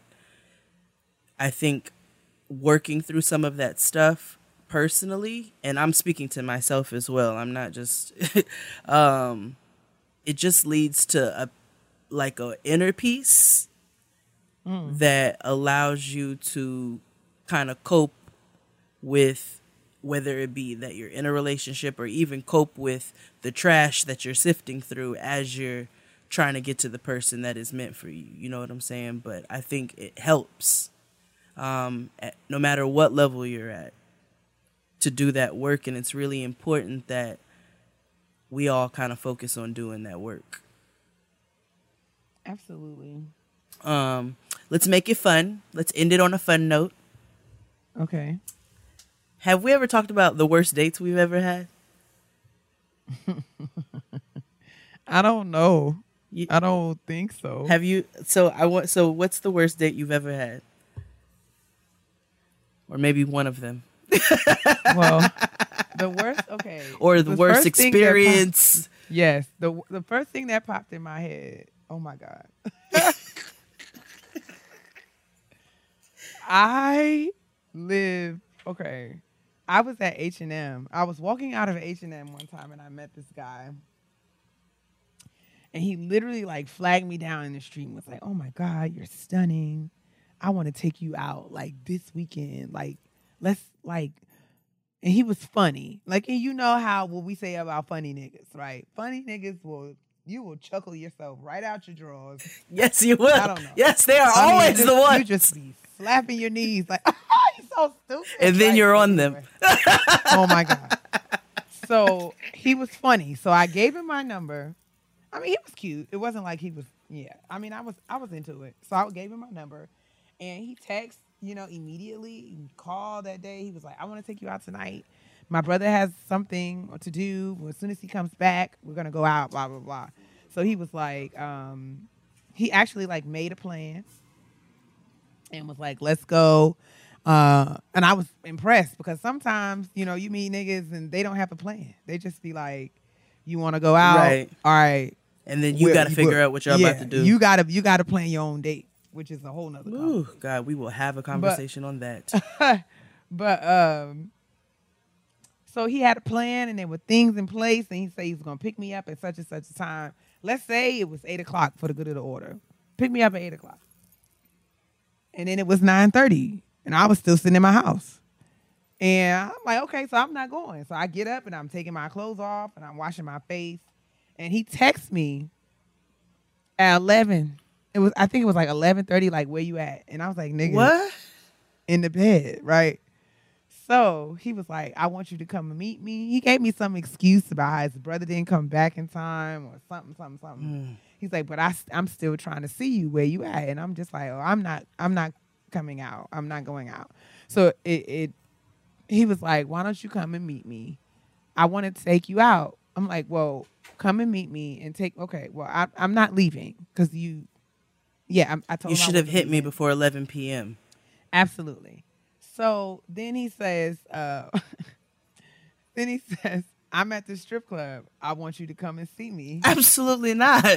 I think working through some of that stuff personally, and I'm speaking to myself as well, I'm not just um it just leads to a like a inner peace mm. that allows you to kind of cope with, whether it be that you're in a relationship, or even cope with the trash that you're sifting through as you're trying to get to the person that is meant for you. You know what I'm saying? But I think it helps, um, at, no matter what level you're at, to do that work. And it's really important that we all kind of focus on doing that work. Absolutely. Um, let's make it fun. Let's end it on a fun note. Okay. Have we ever talked about the worst dates we've ever had? I don't know. You, I don't think so. Have you? So I want. So what's the worst date you've ever had? Or maybe one of them. Well, the worst. Okay. Or the, the worst experience. Popped, yes. The the first thing that popped in my head. Oh my God. I live. Okay. I was at H and M. I was walking out of H and M one time, and I met this guy. And he literally, like, flagged me down in the street and was like, oh, my God, you're stunning. I want to take you out, like, this weekend. Like, let's, like, and he was funny. Like, and you know how what we say about funny niggas, right? Funny niggas will, you will chuckle yourself right out your drawers. Yes, you will. I don't know. Yes, they are I mean, always just, the ones. You just be slapping your knees like, you're so stupid. And then like, you're on anyway. them. Oh, my God. So he was funny. So I gave him my number. I mean, he was cute. It wasn't like he was, yeah. I mean, I was I was into it. So I gave him my number. And he texted, you know, immediately. He called that day. He was like, I want to take you out tonight. My brother has something to do. As soon as he comes back, we're going to go out, blah, blah, blah. So he was like, um, he actually, like, made a plan and was like, let's go. Uh, and I was impressed because sometimes, you know, you meet niggas and they don't have a plan. They just be like, you want to go out? Right. All right. And then you got to figure out what y'all yeah, about to do. You got to you got to plan your own date, which is a whole nother Ooh, God, we will have a conversation but, on that. But um, so he had a plan, and there were things in place, and he said he was going to pick me up at such and such a time. Let's say it was eight o'clock for the good of the order. Pick me up at eight o'clock. And then it was nine thirty, and I was still sitting in my house. And I'm like, okay, so I'm not going. So I get up, and I'm taking my clothes off, and I'm washing my face. And he texts me at eleven. It was, I think it was like eleven thirty, like, where you at? And I was like, nigga. What? In the bed, right? So he was like, I want you to come and meet me. He gave me some excuse about how his brother didn't come back in time or something, something, something. Mm. He's like, but I, I'm still trying to see you where you at. And I'm just like, oh, I'm not, I'm not coming out. I'm not going out. So it, it he was like, why don't you come and meet me? I want to take you out. I'm like, well, come and meet me and take. Okay, well, I, I'm not leaving because you. Yeah, I, I told you him I should have wasn't hit me leaving. before eleven p.m. Absolutely. So then he says, uh, then he says, I'm at the strip club. I want you to come and see me. Absolutely not.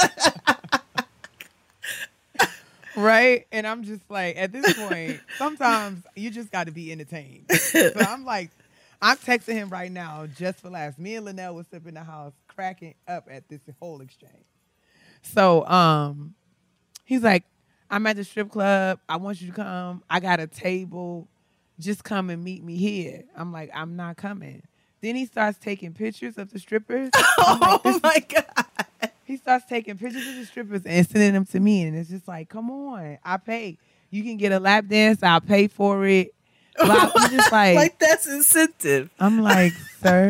Right? And I'm just like, at this point, sometimes you just got to be entertained. So I'm like, I'm texting him right now just for laughs. Me and Linnell was up in the house cracking up at this whole exchange. So um, he's like, I'm at the strip club. I want you to come. I got a table. Just come and meet me here. I'm like, I'm not coming. Then he starts taking pictures of the strippers. I'm like, Oh my God. He starts taking pictures of the strippers and sending them to me. And it's just like, come on, I pay. You can get a lap dance. I'll pay for it. Blah. I'm just like, like that's incentive. I'm like, sir,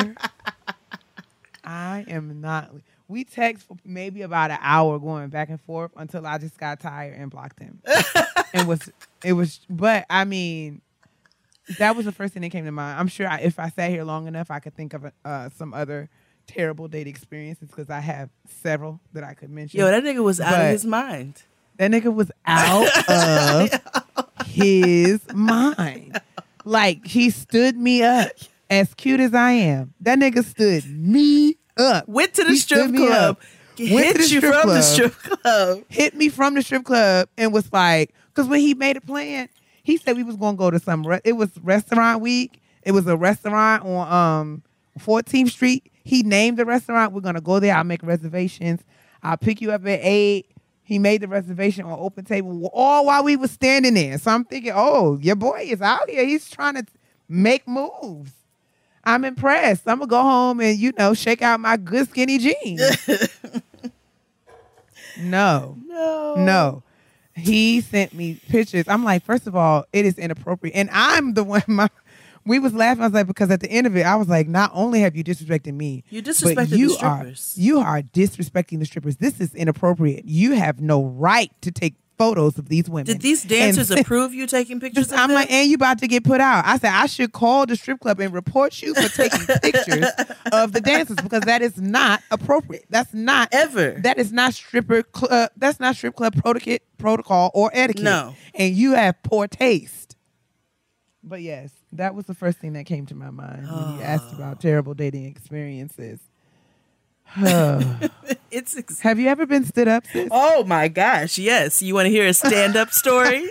I am not. We text for maybe about an hour going back and forth until I just got tired and blocked him. And was it was, but I mean, that was the first thing that came to mind. I'm sure I, if I sat here long enough, I could think of uh, some other terrible date experiences because I have several that I could mention. Yo, that nigga was out But of his mind. That nigga was out of his mind. Like, he stood me up. As cute as I am, that nigga stood me up. Went to the He strip stood me club. up. Hit Went to the you strip from the club. strip club. Hit me from the strip club and was like, because when he made a plan, he said we was going to go to some, re- it was restaurant week. It was a restaurant on um fourteenth Street. He named the restaurant. We're going to go there. I'll make reservations. I'll pick you up at eight. He made the reservation on open table all while we was standing there. So I'm thinking, oh, your boy is out here. He's trying to make moves. I'm impressed. I'm going to go home and, you know, shake out my good skinny jeans. No. No. No. He sent me pictures. I'm like, first of all, it is inappropriate. And I'm the one, my, we was laughing. I was like, because at the end of it, I was like, not only have you disrespected me, You but disrespected you the strippers. Are, you are disrespecting the strippers. This is inappropriate. You have no right to take photos of these women. Did these dancers And- approve you taking pictures of I'm them? like, and you about to get put out. I said, I should call the strip club and report you for taking pictures of the dancers because that is not appropriate. That's not Ever. That is not stripper. Cl- uh, that's not strip club protocol, protocol or etiquette. No. And you have poor taste. But yes, that was the first thing that came to my mind when you asked about terrible dating experiences. It's ex- Have you ever been stood up, sis? Oh my gosh, yes. You want to hear a stand-up story?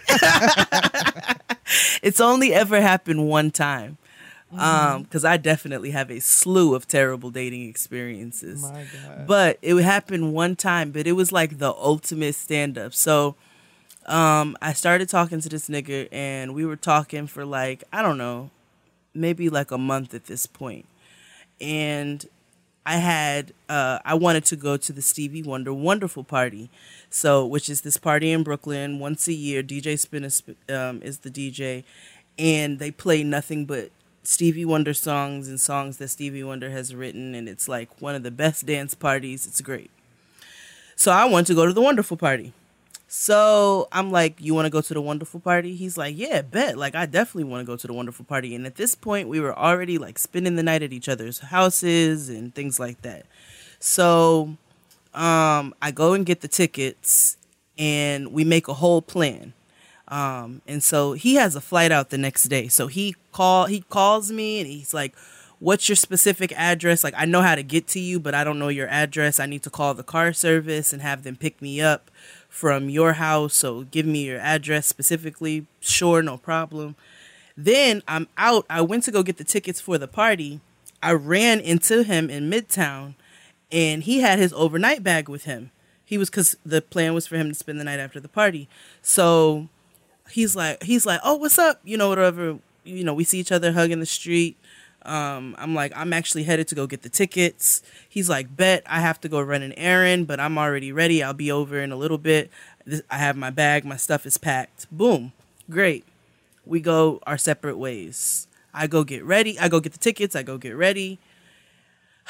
It's only ever happened one time. Um, because I definitely have a slew of terrible dating experiences. My God. But it happened one time, but it was like the ultimate stand-up. So um, I started talking to this nigga and we were talking for like, I don't know, maybe like a month at this point. And I had, uh, I wanted to go to the Stevie Wonder Wonderful Party. So, which is this party in Brooklyn once a year. D J Spin is, um, is the D J. And they play nothing but Stevie Wonder songs and songs that Stevie Wonder has written. And it's like one of the best dance parties. It's great. So I wanted to go to the Wonderful Party. So I'm like, you want to go to the Wonderful Party? He's like, yeah, bet. Like, I definitely want to go to the Wonderful Party. And at this point, we were already like spending the night at each other's houses and things like that. So um, I go and get the tickets and we make a whole plan. Um, and so he has a flight out the next day. So he call he calls me and he's like, what's your specific address? Like, I know how to get to you, but I don't know your address. I need to call the car service and have them pick me up from your house. So give me your address specifically. Sure, no problem. Then I'm out. I went to go get the tickets for the party. I ran into him in Midtown and he had his overnight bag with him. He was, cause the plan was for him to spend the night after the party. So he's like, he's like, oh, what's up? You know, whatever, you know, we see each other hugging the street. Um, I'm like, I'm actually headed to go get the tickets. He's like, bet, I have to go run an errand, but I'm already ready. I'll be over in a little bit. This, I have my bag. My stuff is packed. Boom. Great. We go our separate ways. I go get ready. I go get the tickets. I go get ready.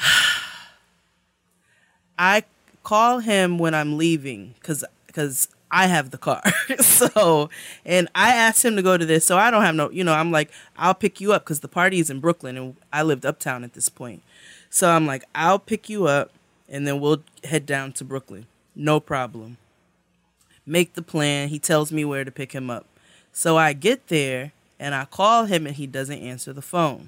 I call him when I'm leaving because because I have the car. So, and I asked him to go to this. So I don't have no, you know, I'm like, I'll pick you up because the party is in Brooklyn and I lived uptown at this point. So I'm like, I'll pick you up and then we'll head down to Brooklyn. No problem. Make the plan. He tells me where to pick him up. So I get there and I call him and he doesn't answer the phone.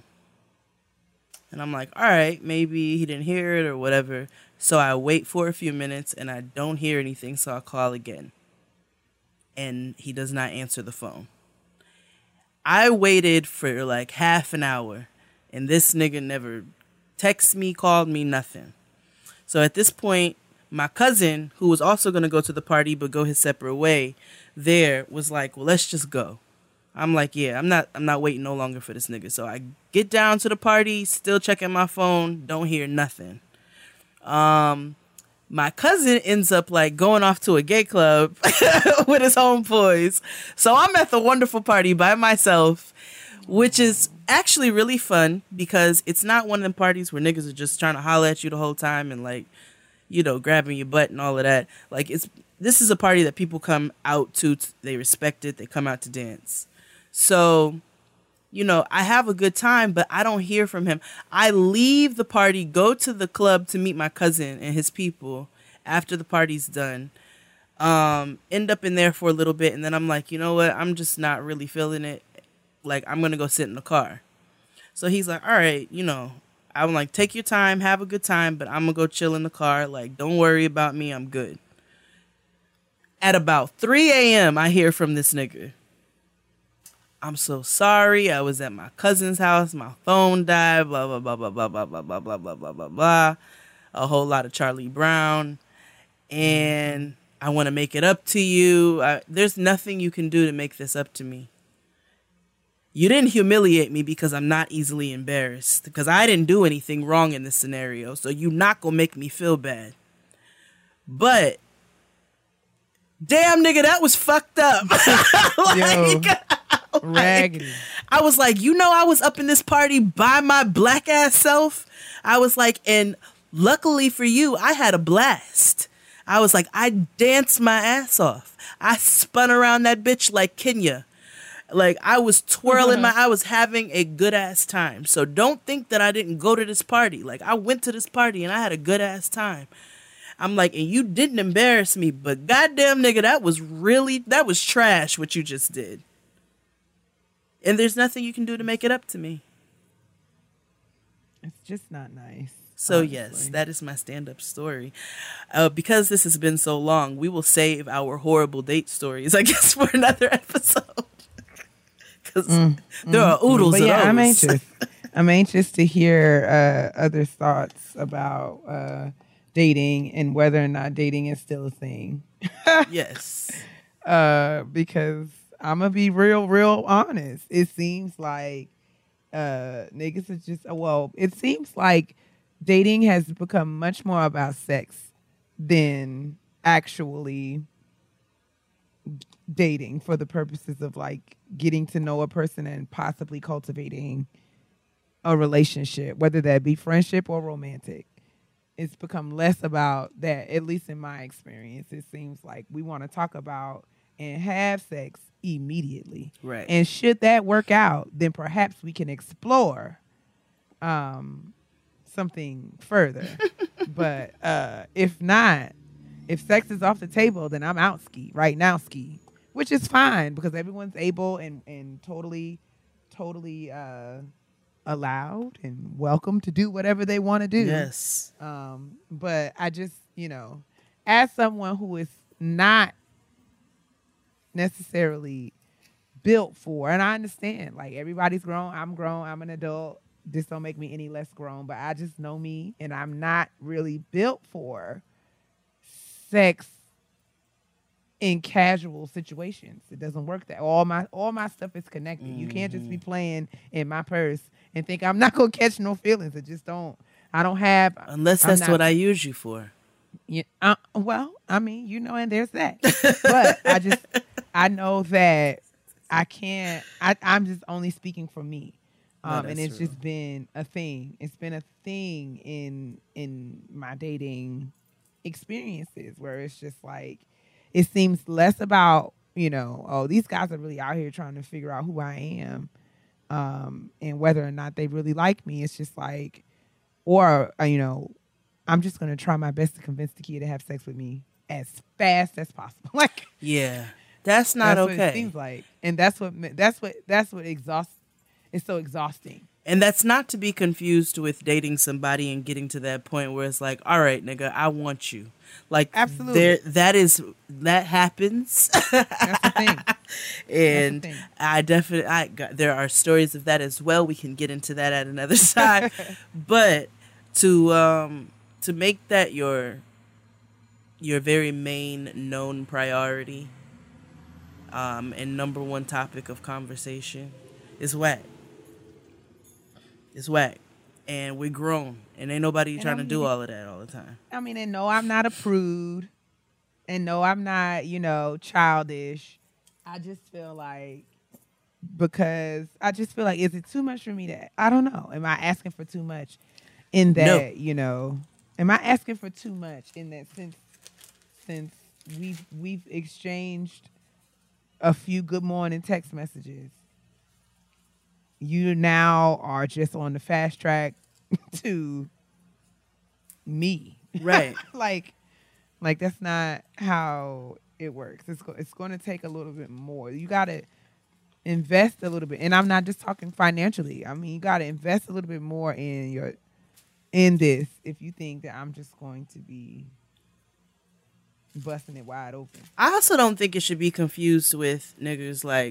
And I'm like, all right, maybe he didn't hear it or whatever. So I wait for a few minutes and I don't hear anything. So I call again. And he does not answer the phone. I waited for like half an hour and this nigga never texted me, called me, nothing. So at this point, my cousin, who was also going to go to the party but go his separate way, there was like, well, let's just go. I'm like, yeah, I'm not I'm not waiting no longer for this nigga. So I get down to the party, still checking my phone, don't hear nothing. Um, my cousin ends up like going off to a gay club with his homeboys. So I'm at the wonderful party by myself, which is actually really fun because it's not one of them parties where niggas are just trying to holler at you the whole time and like, you know, grabbing your butt and all of that. Like it's this is a party that people come out to. They respect it. They come out to dance. So, you know, I have a good time, but I don't hear from him. I leave the party, go to the club to meet my cousin and his people after the party's done. Um, end up in there for a little bit. And then I'm like, you know what? I'm just not really feeling it. Like, I'm going to go sit in the car. So he's like, all right, you know, I'm like, take your time, have a good time, but I'm going to go chill in the car. Like, don't worry about me. I'm good. At about three a.m., I hear from this nigga. I'm so sorry. I was at my cousin's house. My phone died. Blah, blah, blah, blah, blah, blah, blah, blah, blah, blah, blah, blah, blah. A whole lot of Charlie Brown. And I want to make it up to you. I, there's nothing you can do to make this up to me. You didn't humiliate me because I'm not easily embarrassed. Because I didn't do anything wrong in this scenario. So you're not going to make me feel bad. But, damn, nigga, that was fucked up. Like, Yo. like, Raggedy. I was like, you know, I was up in this party by my black ass self. I was like, and luckily for you, I had a blast. I was like, I danced my ass off. I spun around that bitch like Kenya. Like, I was twirling my, I was having a good ass time. So don't think that I didn't go to this party. Like, I went to this party and I had a good ass time. I'm like, and you didn't embarrass me, but goddamn nigga, that was really, that was trash what you just did. And there's nothing you can do to make it up to me. It's just not nice. So honestly. yes, that is my stand-up story. Uh, because this has been so long, we will save our horrible date stories, I guess, for another episode. Because mm, there mm, are oodles but of yeah, those. I'm anxious. I'm anxious to hear uh, other thoughts about uh, dating and whether or not dating is still a thing. Yes. Uh, because I'm going to be real, real honest. It seems like uh, niggas are just, well, it seems like dating has become much more about sex than actually dating for the purposes of like getting to know a person and possibly cultivating a relationship, whether that be friendship or romantic. It's become less about that, at least in my experience. It seems like we want to talk about and have sex immediately. Right. And should that work out, then perhaps we can explore um, something further. But uh, if not, if sex is off the table, then I'm out ski right now ski, which is fine because everyone's able and, and totally, totally uh, allowed and welcome to do whatever they want to do. Yes. Um, but I just, you know, as someone who is not necessarily built for, and I understand, like everybody's grown, I'm grown, I'm an adult. This don't make me any less grown, but I just know me and I'm not really built for sex in casual situations. It doesn't work that all my all my stuff is connected. Mm-hmm. You can't just be playing in my purse and think I'm not gonna catch no feelings. I just don't. I don't have unless that's not, what I use you for. Yeah. Uh, well, I mean, you know, and there's that. But I just I know that I can't. I, I'm just only speaking for me. Um, no, and it's true. Just been a thing. It's been a thing in in my dating experiences where it's just like it seems less about, you know, oh, these guys are really out here trying to figure out who I am, um, and whether or not they really like me. It's just like, or, uh, you know, I'm just going to try my best to convince the kid to have sex with me as fast as possible. Like, yeah, that's not that's okay. What it seems like, and that's what that's what that's what exhausts. It's so exhausting. And that's not to be confused with dating somebody and getting to that point where it's like, all right, nigga, I want you. Like, absolutely, there, that is that happens. That's the thing. And the thing. I definitely, I got, there are stories of that as well. We can get into that at another time. But to um to make that your your very main known priority, um, and number one topic of conversation is whack. It's whack. And we're grown. And ain't nobody And trying I to mean, do all of that all the time. I mean, and no, I'm not a prude. And no, I'm not, you know, childish. I just feel like, because I just feel like, is it too much for me to, I don't know. Am I asking for too much in that, No. you know, am I asking for too much in that since, since we've, we've exchanged a few good morning text messages? You now are just on the fast track to me. Right. like, like that's not how it works. It's go- it's going to take a little bit more. You got to invest a little bit, and I'm not just talking financially. I mean, you got to invest a little bit more in your in this if you think that I'm just going to be busting it wide open. I also don't think it should be confused with niggas like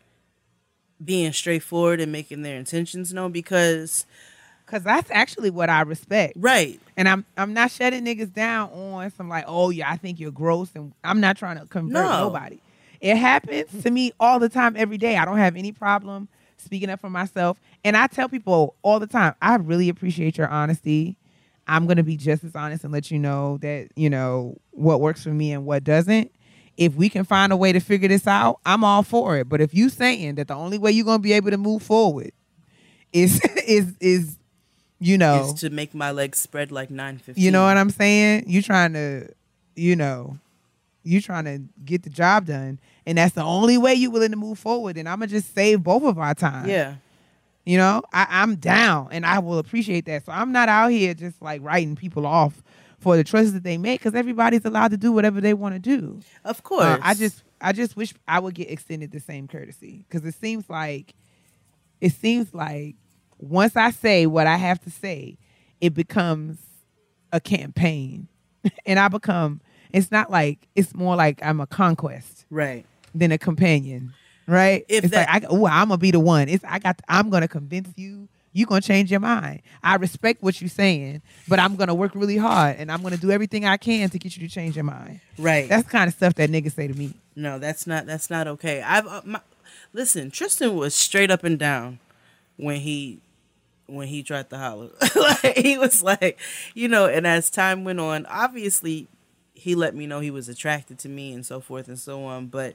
being straightforward and making their intentions known, because Cause that's actually what I respect. right. And I'm I'm not shutting niggas down on some like, oh yeah, I think you're gross, and I'm not trying to convert No. nobody. It happens to me all the time, every day. I don't have any problem speaking up for myself. And I tell people all the time, I really appreciate your honesty. I'm gonna be just as honest and let you know that, you know, what works for me and what doesn't. If we can find a way to figure this out, I'm all for it. But if you saying that the only way you're gonna be able to move forward is is is you know Is to make my legs spread like nine fifteen. you know what I'm saying? You trying to, you know, you trying to get the job done, and that's the only way you willing to move forward. And I'm gonna just save both of our time. Yeah. You know, I, I'm down, and I will appreciate that. So I'm not out here just like writing people off for the choices that they make, because everybody's allowed to do whatever they want to do. Of course. Uh, I just, I just wish I would get extended the same courtesy, because it seems like, it seems like once I say what I have to say, it becomes a campaign, and I become. It's not like, it's more like I'm a conquest right. than a companion, right? If it's that- like, I, oh, I'm gonna be the one. It's I got. I'm gonna convince you. You gonna change your mind. I respect what you're saying, but I'm gonna work really hard, and I'm gonna do everything I can to get you to change your mind. Right. That's the kind of stuff that niggas say to me. No, that's not that's not okay. I've uh, my, listen. Tristan was straight up and down when he when he tried to holler. Like, he was like, you know. And as time went on, obviously, he let me know he was attracted to me and so forth and so on. But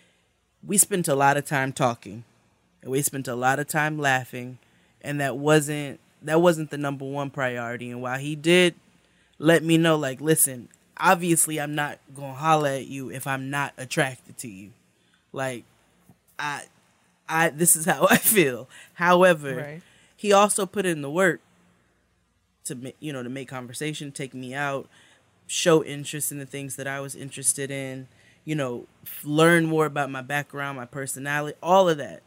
we spent a lot of time talking, and we spent a lot of time laughing, and that wasn't that wasn't the number one priority. And while he did let me know, like, listen, obviously I'm not gonna holler at you if I'm not attracted to you. Like, I, I, this is how I feel. However, Right. he also put in the work to, ma- you know, to make conversation, take me out, show interest in the things that I was interested in, you know, f- learn more about my background, my personality, all of that.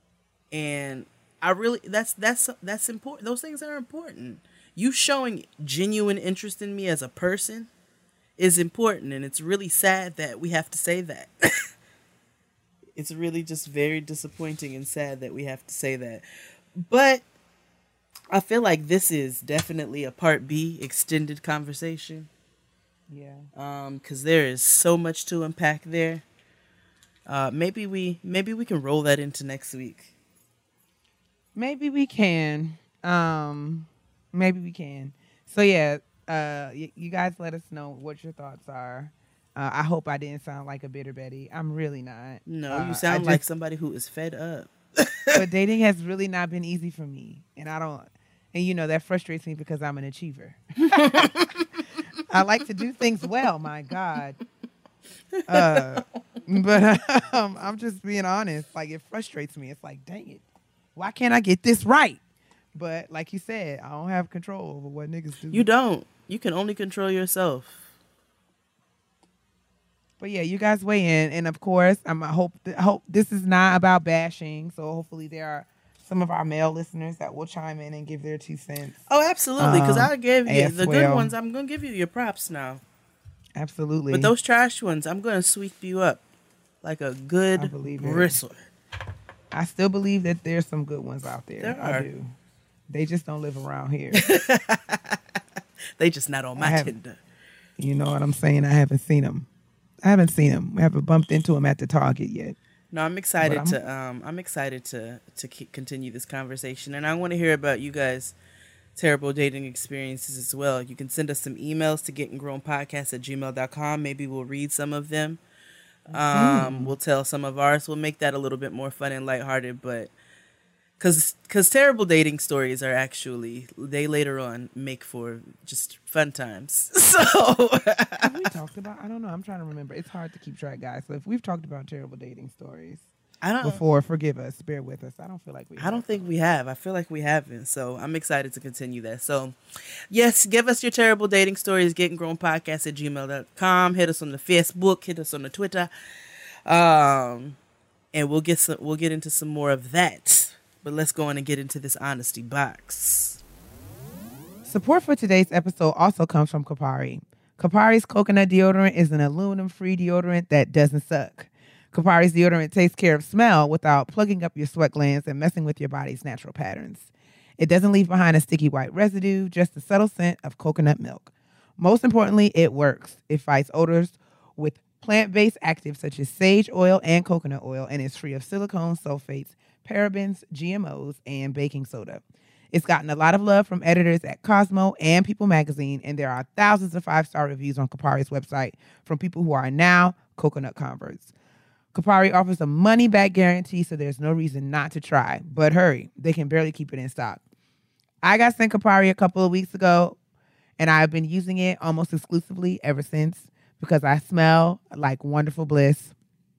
And I really, that's, that's, that's important. Those things are important. You showing genuine interest in me as a person is important. And it's really sad that we have to say that. It's really just very disappointing and sad that we have to say that. But I feel like this is definitely a part B extended conversation. Yeah. Um, because there is so much to unpack there. Uh, maybe we maybe we can roll that into next week. Maybe we can. Um, maybe we can. So yeah, uh, y- you guys let us know what your thoughts are. Uh, I hope I didn't sound like a bitter Betty. I'm really not. No, Uh, you I sound just- like somebody who is fed up. But dating has really not been easy for me, and I don't. And you know that frustrates me because I'm an achiever. I like to do things well. My God, Uh, but um, I'm just being honest. Like, it frustrates me. It's like, dang it. Why can't I get this right? But like you said, I don't have control over what niggas do. You don't. You can only control yourself. But yeah, you guys weigh in. And of course, I'm, I hope, th- hope this is not about bashing. So hopefully there are some of our male listeners that will chime in and give their two cents. Oh, absolutely. Because Um, I gave you as the well. good ones. I'm going to give you your props now. Absolutely. But those trash ones, I'm going to sweep you up like a I good believe it. bristle. I still believe that there's some good ones out there. There I are. do. They just don't live around here. They just not on I my haven't- Tinder. You know what I'm saying? I haven't seen them. I haven't seen them. We haven't bumped into them at the Target yet. No, I'm excited I'm- to um I'm excited to to keep, continue this conversation, and I want to hear about you guys' terrible dating experiences as well. You can send us some emails to gettinggrownpodcast at gmail dot com. Maybe we'll read some of them. Um, Mm. We'll tell some of ours. We'll make that a little bit more fun and lighthearted, but because because terrible dating stories are actually, they later on make for just fun times. So Have we talked about? I don't know. I'm trying to remember. It's hard to keep track, guys. So if we've talked about terrible dating stories I don't before, forgive us. Bear with us. I don't feel like we. I don't think we have. I feel like we haven't. So I'm excited to continue that. So, yes, give us your terrible dating stories. Getting Grown Podcast at gmail dot com. Hit us on the Facebook. Hit us on the Twitter. Um, and we'll get some. We'll get into some more of that. But let's go on and get into this honesty box. Support for today's episode also comes from Kapari. Kapari's coconut deodorant is an aluminum-free deodorant that doesn't suck. Kapari's deodorant takes care of smell without plugging up your sweat glands and messing with your body's natural patterns. It doesn't leave behind a sticky white residue, just a subtle scent of coconut milk. Most importantly, it works. It fights odors with plant-based actives such as sage oil and coconut oil, and is free of silicone, sulfates, parabens, G M Os, and baking soda. It's gotten a lot of love from editors at Cosmo and People Magazine, and there are thousands of five-star reviews on Kapari's website from people who are now coconut converts. Kapari offers a money-back guarantee, so there's no reason not to try. But hurry, they can barely keep it in stock. I got sent Kapari a couple of weeks ago, and I've been using it almost exclusively ever since because I smell like wonderful bliss.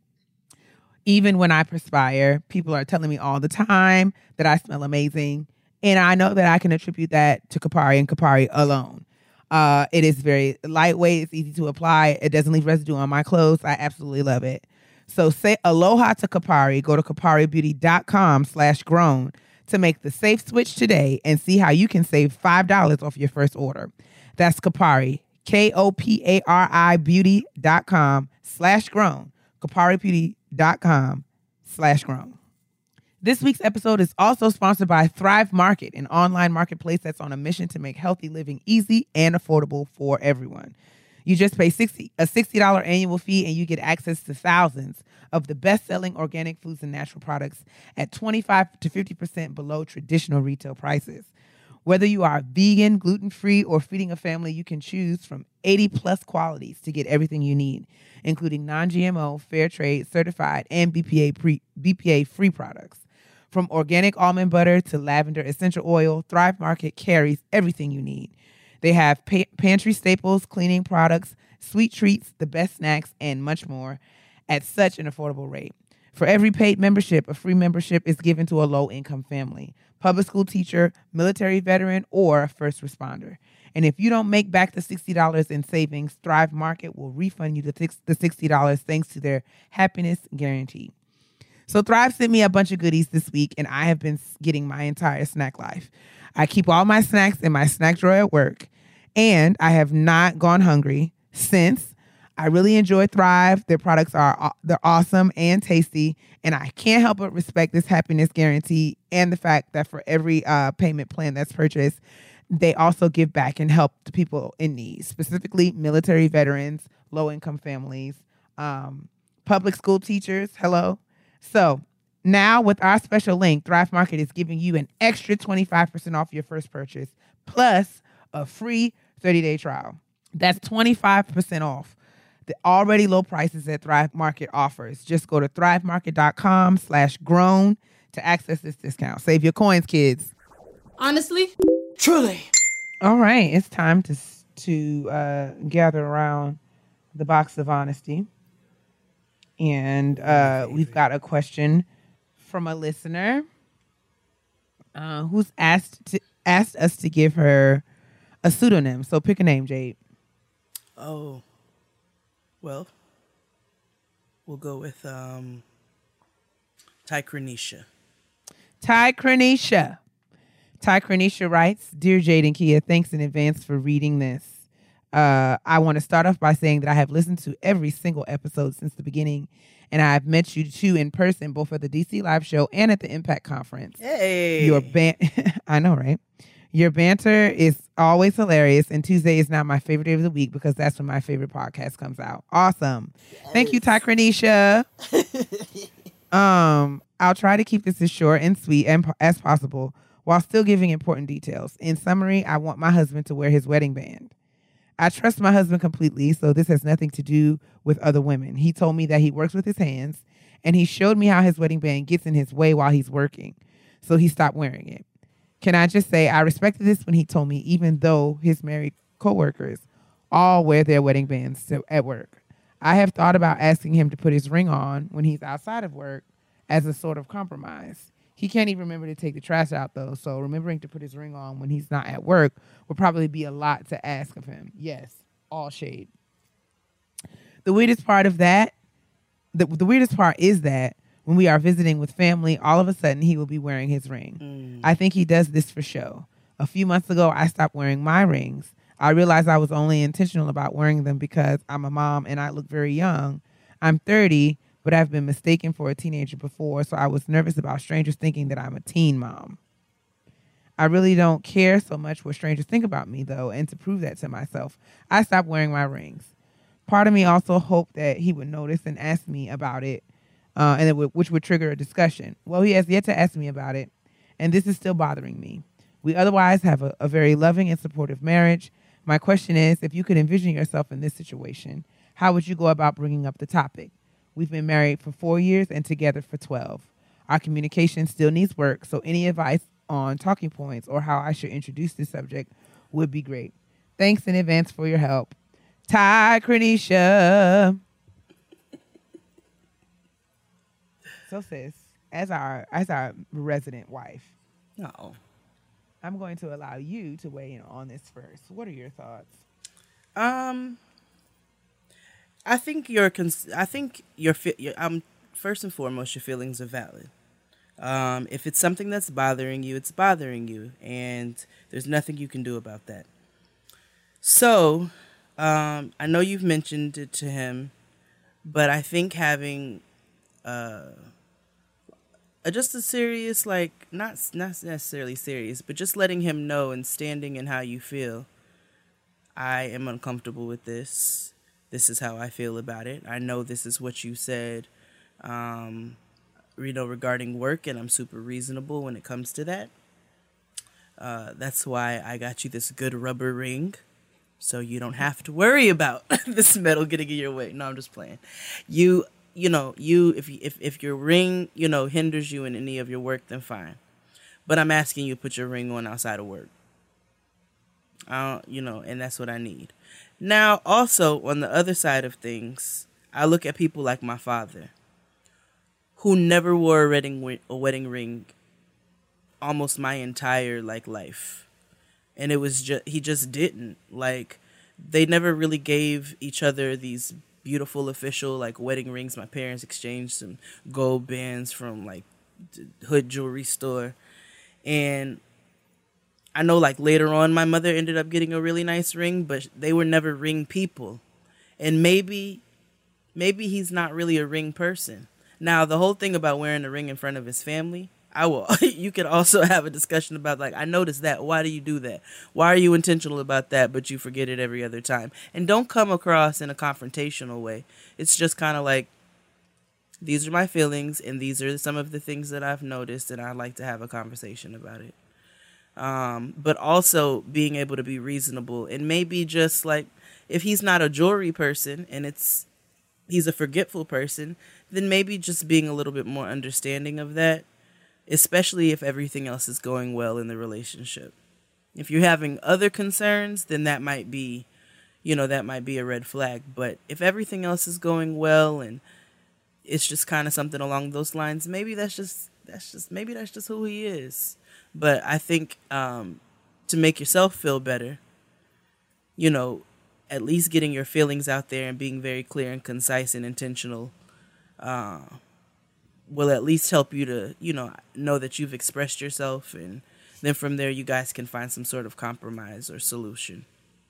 Even when I perspire, people are telling me all the time that I smell amazing. And I know that I can attribute that to Kapari and Kapari alone. Uh, it is very lightweight. It's easy to apply. It doesn't leave residue on my clothes. I absolutely love it. So say aloha to Kapari. Go to kaparibeauty.com slash grown to make the safe switch today and see how you can save five dollars off your first order. That's Kapari, K O P A R I beauty.com slash grown. kaparibeauty.com slash grown. This week's episode is also sponsored by Thrive Market, an online marketplace that's on a mission to make healthy living easy and affordable for everyone. You just pay sixty a sixty dollars annual fee and you get access to thousands of the best-selling organic foods and natural products at twenty-five to fifty percent below traditional retail prices. Whether you are vegan, gluten-free, or feeding a family, you can choose from eighty plus qualities to get everything you need, including non-G M O, fair trade, certified, and B P A pre, B P A-free products. From organic almond butter to lavender essential oil, Thrive Market carries everything you need. They have pa- pantry staples, cleaning products, sweet treats, the best snacks, and much more at such an affordable rate. For every paid membership, a free membership is given to a low-income family, public school teacher, military veteran, or a first responder. And if you don't make back the sixty dollars in savings, Thrive Market will refund you the sixty dollars thanks to their happiness guarantee. So Thrive sent me a bunch of goodies this week, and I have been getting my entire snack life. I keep all my snacks in my snack drawer at work, and I have not gone hungry since. I really enjoy Thrive. Their products are they're awesome and tasty, and I can't help but respect this happiness guarantee and the fact that for every uh, payment plan that's purchased, they also give back and help the people in need, specifically military veterans, low-income families, um, public school teachers. Hello. So now with our special link, Thrive Market is giving you an extra twenty-five percent off your first purchase, plus a free thirty-day trial. That's twenty-five percent off the already low prices that Thrive Market offers. Just go to thrivemarket.com slash grown to access this discount. Save your coins, kids. Honestly? Truly. All right, it's time to to uh, gather around the box of honesty. And uh, we've got a question from a listener uh, who's asked to, asked us to give her a pseudonym. So pick a name, Jade. Oh, well, we'll go with um, Ty Krenisha. Ty Krenisha. Ty Krenisha writes, Dear Jade and Kia, thanks in advance for reading this. Uh, I want to start off by saying that I have listened to every single episode since the beginning, and I've met you two in person, both at the D C Live Show and at the Impact Conference. Hey. Your ban- I know, right? Your banter is always hilarious, and Tuesday is now my favorite day of the week because that's when my favorite podcast comes out. Awesome. Yes. Thank you, Ty Krenisha. um, I'll try to keep this as short and sweet and, as possible while still giving important details. In summary, I want my husband to wear his wedding band. I trust my husband completely, so this has nothing to do with other women. He told me that he works with his hands, and he showed me how his wedding band gets in his way while he's working, so he stopped wearing it. Can I just say I respected this when he told me, even though his married coworkers all wear their wedding bands to, at work. I have thought about asking him to put his ring on when he's outside of work as a sort of compromise. He can't even remember to take the trash out, though, so remembering to put his ring on when he's not at work would probably be a lot to ask of him. Yes, all shade. The weirdest part of that, the, the weirdest part is that when we are visiting with family, all of a sudden he will be wearing his ring. Mm. I think he does this for show. A few months ago, I stopped wearing my rings. I realized I was only intentional about wearing them because I'm a mom and I look very young. I'm thirty, but I've been mistaken for a teenager before, so I was nervous about strangers thinking that I'm a teen mom. I really don't care so much what strangers think about me, though, and to prove that to myself, I stopped wearing my rings. Part of me also hoped that he would notice and ask me about it, uh, and it would, which would trigger a discussion. Well, he has yet to ask me about it, and this is still bothering me. We otherwise have a, a very loving and supportive marriage. My question is, if you could envision yourself in this situation, how would you go about bringing up the topic? We've been married for four years and together for twelve. Our communication still needs work, so any advice on talking points or how I should introduce this subject would be great. Thanks in advance for your help. Ty Krenisha. So sis, as our as our resident wife, no, I'm going to allow you to weigh in on this first. What are your thoughts? Um, I think your cons- I think your fi- um first and foremost, your feelings are valid. Um, if it's something that's bothering you, it's bothering you, and there's nothing you can do about that. So, um, I know you've mentioned it to him, but I think having uh, a, just a serious, like, not not necessarily serious, but just letting him know and standing in how you feel. I am uncomfortable with this. This is how I feel about it. I know this is what you said, um, you know, regarding work, and I'm super reasonable when it comes to that. Uh, that's why I got you this good rubber ring, so you don't have to worry about this metal getting in your way. No, I'm just playing. You, you know, you if if if your ring, you know, hinders you in any of your work, then fine. But I'm asking you to put your ring on outside of work. I don't, you know, and that's what I need. Now, also, on the other side of things, I look at people like my father, who never wore a wedding, a wedding ring almost my entire, like, life. And it was just, he just didn't. Like, they never really gave each other these beautiful official, like, wedding rings. My parents exchanged some gold bands from, like, the hood jewelry store. And I know, like, later on, my mother ended up getting a really nice ring, but they were never ring people. And maybe, maybe he's not really a ring person. Now, the whole thing about wearing a ring in front of his family, I will, you could also have a discussion about, like, I noticed that. Why do you do that? Why are you intentional about that, but you forget it every other time? And don't come across in a confrontational way. It's just kind of like, these are my feelings, and these are some of the things that I've noticed, and I'd like to have a conversation about it. Um, but also being able to be reasonable, and maybe just like, if he's not a jewelry person and it's he's a forgetful person, then maybe just being a little bit more understanding of that, especially if everything else is going well in the relationship. If you're having other concerns, then that might be, you know, that might be a red flag. But if everything else is going well and it's just kind of something along those lines. Maybe that's just that's just maybe that's just who he is. But I think um, to make yourself feel better, you know, at least getting your feelings out there and being very clear and concise and intentional uh, will at least help you to, you know, know that you've expressed yourself, and then from there you guys can find some sort of compromise or solution.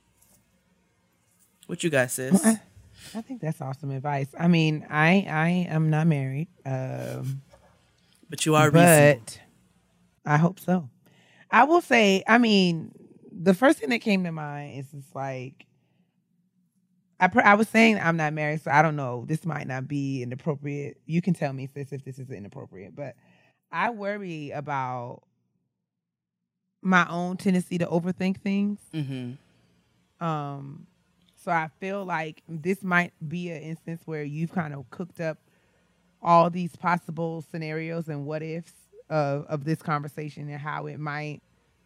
What you guys sis? Well, I, I think that's awesome advice. I mean, I I am not married, um, but you are. But recent. I hope so. I will say, I mean, the first thing that came to mind is just like, I pr- I was saying I'm not married, so I don't know. This might not be inappropriate. You can tell me, sis, if this is inappropriate. But I worry about my own tendency to overthink things. Mm-hmm. Um, so I feel like this might be an instance where you've kind of cooked up all these possible scenarios and what ifs of, of this conversation and how it might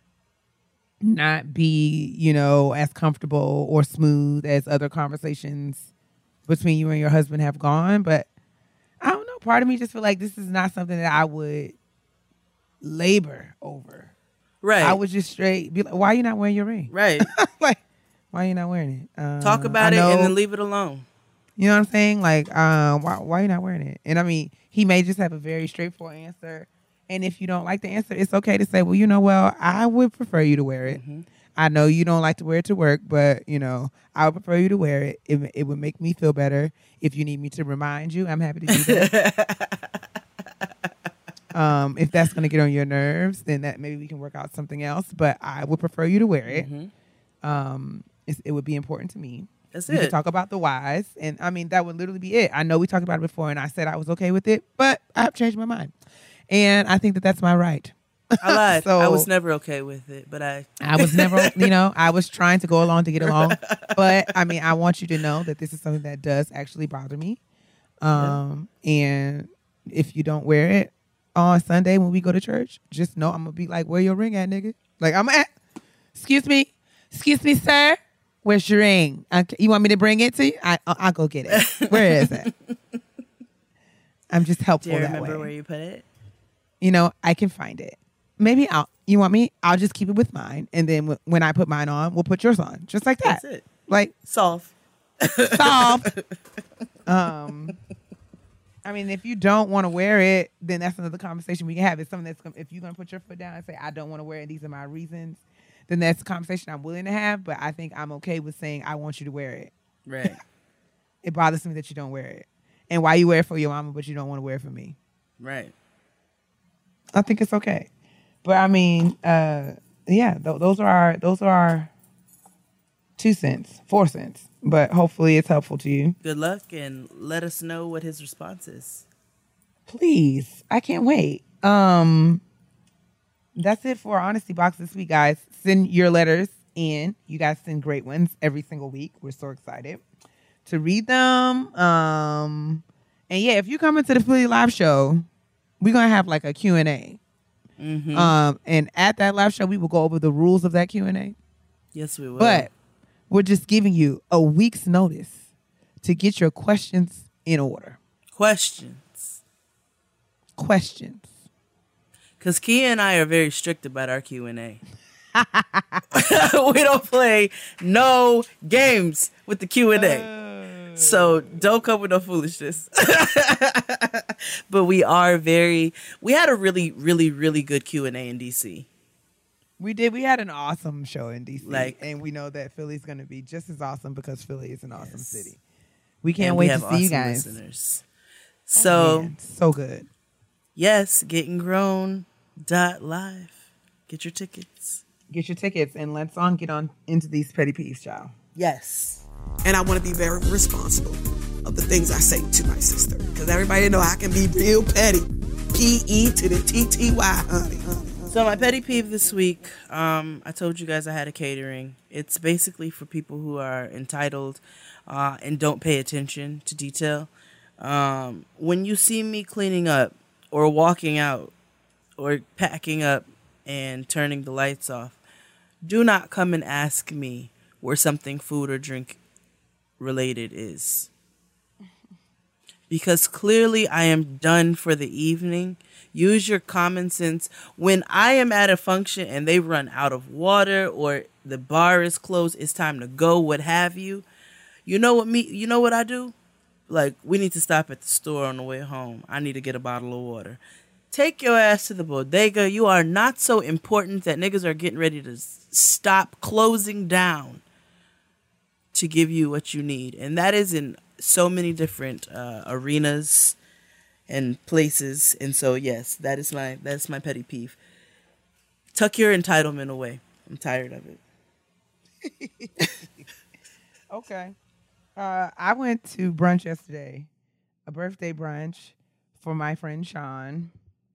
not be, you know, as comfortable or smooth as other conversations between you and your husband have gone. But I don't know. Part of me just feel like this is not something that I would labor over. Right. I would just straight be like, why are you not wearing your ring? Right. Like, why are you not wearing it? Uh, Talk about I it know, and then leave it alone. You know what I'm saying? Like, uh, why, why are you not wearing it? And I mean, he may just have a very straightforward answer. And if you don't like the answer, it's okay to say, well, you know, well, I would prefer you to wear it. Mm-hmm. I know you don't like to wear it to work, but, you know, I would prefer you to wear it. It, it would make me feel better. If you need me to remind you, I'm happy to do that. um, if that's going to get on your nerves, then that maybe we can work out something else. But I would prefer you to wear it. Mm-hmm. Um, it, it would be important to me. That's we it. could talk about the whys. And, I mean, that would literally be it. I know we talked about it before, and I said I was okay with it, but I have changed my mind. And I think that that's my right. I lied. So, I was never okay with it, but I... I was never, you know, I was trying to go along to get along. But, I mean, I want you to know that this is something that does actually bother me. Um, yeah. And if you don't wear it on Sunday when we go to church, just know I'm going to be like, where your ring at, nigga? Like, I'm at, excuse me, excuse me, sir. Where's your ring? Okay, you want me to bring it to you? I, I'll go get it. Where is it? I'm just helpful that way. Do you remember way. where you put it? You know, I can find it. Maybe I'll, you want me? I'll just keep it with mine. And then w- when I put mine on, we'll put yours on. Just like that. That's it. Like, solve. Solve. um, I mean, if you don't want to wear it, then that's another conversation we can have. It's something that's, if you're going to put your foot down and say, I don't want to wear it, these are my reasons, then that's a conversation I'm willing to have. But I think I'm okay with saying, I want you to wear it. Right. It bothers me that you don't wear it. And why you wear it for your mama, but you don't want to wear it for me. Right. I think it's okay. But I mean, uh, yeah, th- those are our those are our two cents, four cents. But hopefully it's helpful to you. Good luck, and let us know what his response is. Please. I can't wait. Um, that's it for our Honesty Box this week, guys. Send your letters in. You guys send great ones every single week. We're so excited to read them. Um, and yeah, if you come into the Philly Live show, we're going to have like a Q and A. Mm-hmm. Um, and at that live show, we will go over the rules of that Q and A. Yes, we will. But we're just giving you a week's notice to get your questions in order. Questions. Questions. Because Kia and I are very strict about our Q and A. We don't play no games with the Q and A. Uh, so don't come with no foolishness. But we are very, we had a really, really, really good Q and A in D C. We did. We had an awesome show in D C. Like, and we know that Philly's going to be just as awesome because Philly is an awesome yes. city. We can't and wait we have to awesome see you guys. Listeners. So, oh, so good. Yes, getting grown dot live. Get your tickets. Get your tickets and let's on get on into these petty peeves, child. Yes. And I want to be very responsible of the things I say to my sister. Because everybody know I can be real petty. P E to the T T Y, honey, honey. So my petty peeve this week, um, I told you guys I had a catering. It's basically for people who are entitled uh, and don't pay attention to detail. Um, when you see me cleaning up or walking out or packing up and turning the lights off, do not come and ask me where something food or drink related is. Because clearly I am done for the evening. Use your common sense. When I am at a function and they run out of water or the bar is closed, it's time to go, what have you. You know what me you know what I do? Like, we need to stop at the store on the way home. I need to get a bottle of water. Take your ass to the bodega. You are not so important that niggas are getting ready to s- stop closing down to give you what you need. And that is in so many different uh, arenas and places. And so, yes, that is my that's my petty peeve. Tuck your entitlement away. I'm tired of it. Okay. Uh, I went to brunch yesterday, a birthday brunch for my friend Sean.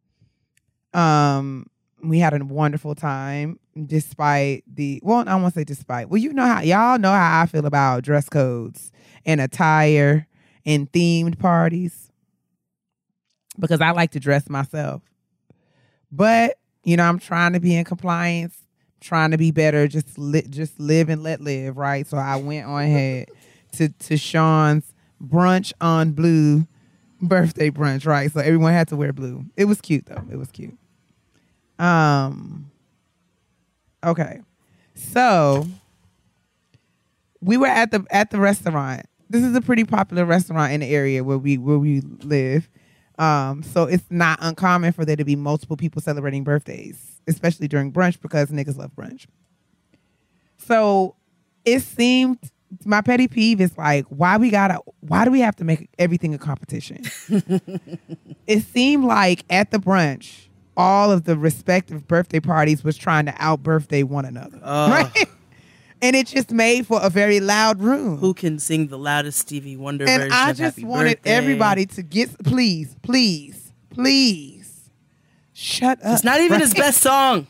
Um, we had a wonderful time, despite the well, I won't say despite. Well, you know how y'all know how I feel about dress codes and attire and themed parties, because I like to dress myself. But you know, I'm trying to be in compliance, trying to be better, just li- just live and let live, right? So I went on ahead to to Sean's brunch on blue birthday brunch, right? So everyone had to wear blue. It was cute though. It was cute. Um. Okay, so we were at the at the restaurant. This is a pretty popular restaurant in the area where we where we live. Um, so it's not uncommon for there to be multiple people celebrating birthdays, especially during brunch, because niggas love brunch. So it seemed, my petty peeve is like, why we gotta, why do we have to make everything a competition? It seemed like at the brunch, all of the respective birthday parties was trying to out birthday one another, Oh. right? And it just made for a very loud room. Who can sing the loudest Stevie Wonder And version I of just Happy wanted Birthday? everybody to get, please, please, please, shut up. It's not even right? his best song.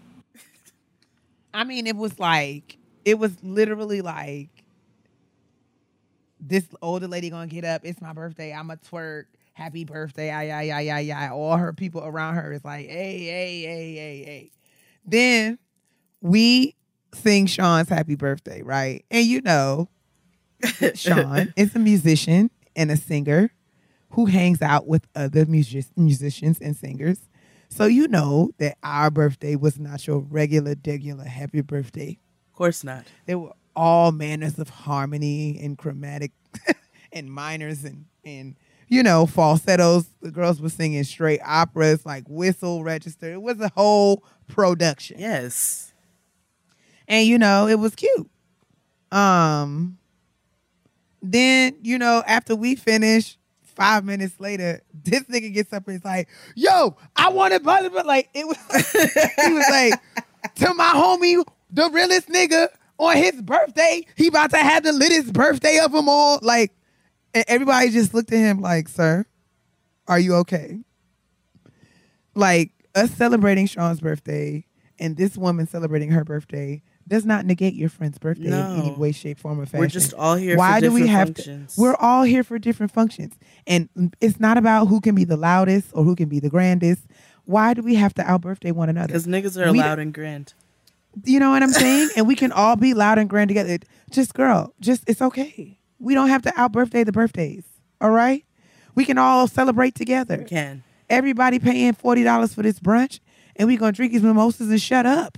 I mean, it was like, it was literally like, this older lady gonna get up, it's my birthday, I'm a twerk, happy birthday, ay, ay, ay, ay, ay. All her people around her is like, hey, hey, hey, hey, hey. Then we sing Sean's happy birthday, right? And you know, Sean is a musician and a singer who hangs out with other music- musicians and singers. So you know that our birthday was not your regular, degular happy birthday. Of course not. There were all manners of harmony and chromatic and minors and, and, you know, falsettos. The girls were singing straight operas, like whistle register. It was a whole production. Yes. And, you know, it was cute. Um, then, you know, after we finished, five minutes later, this nigga gets up and he's like, yo, I want it, but like, it was, he was like, to my homie, the realest nigga, on his birthday, he about to have the littest birthday of them all. Like, and everybody just looked at him like, sir, are you okay? Like, us celebrating Sean's birthday and this woman celebrating her birthday does not negate your friend's birthday No. in any way, shape, form, or fashion. We're just all here Why for do different we have functions. To, we're all here for different functions. And it's not about who can be the loudest or who can be the grandest. Why do we have to out birthday one another? Because niggas are We loud d- and grand. You know what I'm saying? And we can all be loud and grand together. Just, girl, just, it's okay. We don't have to out birthday the birthdays. All right? We can all celebrate together. We can. Everybody paying forty dollars for this brunch, and we going to drink these mimosas and shut up.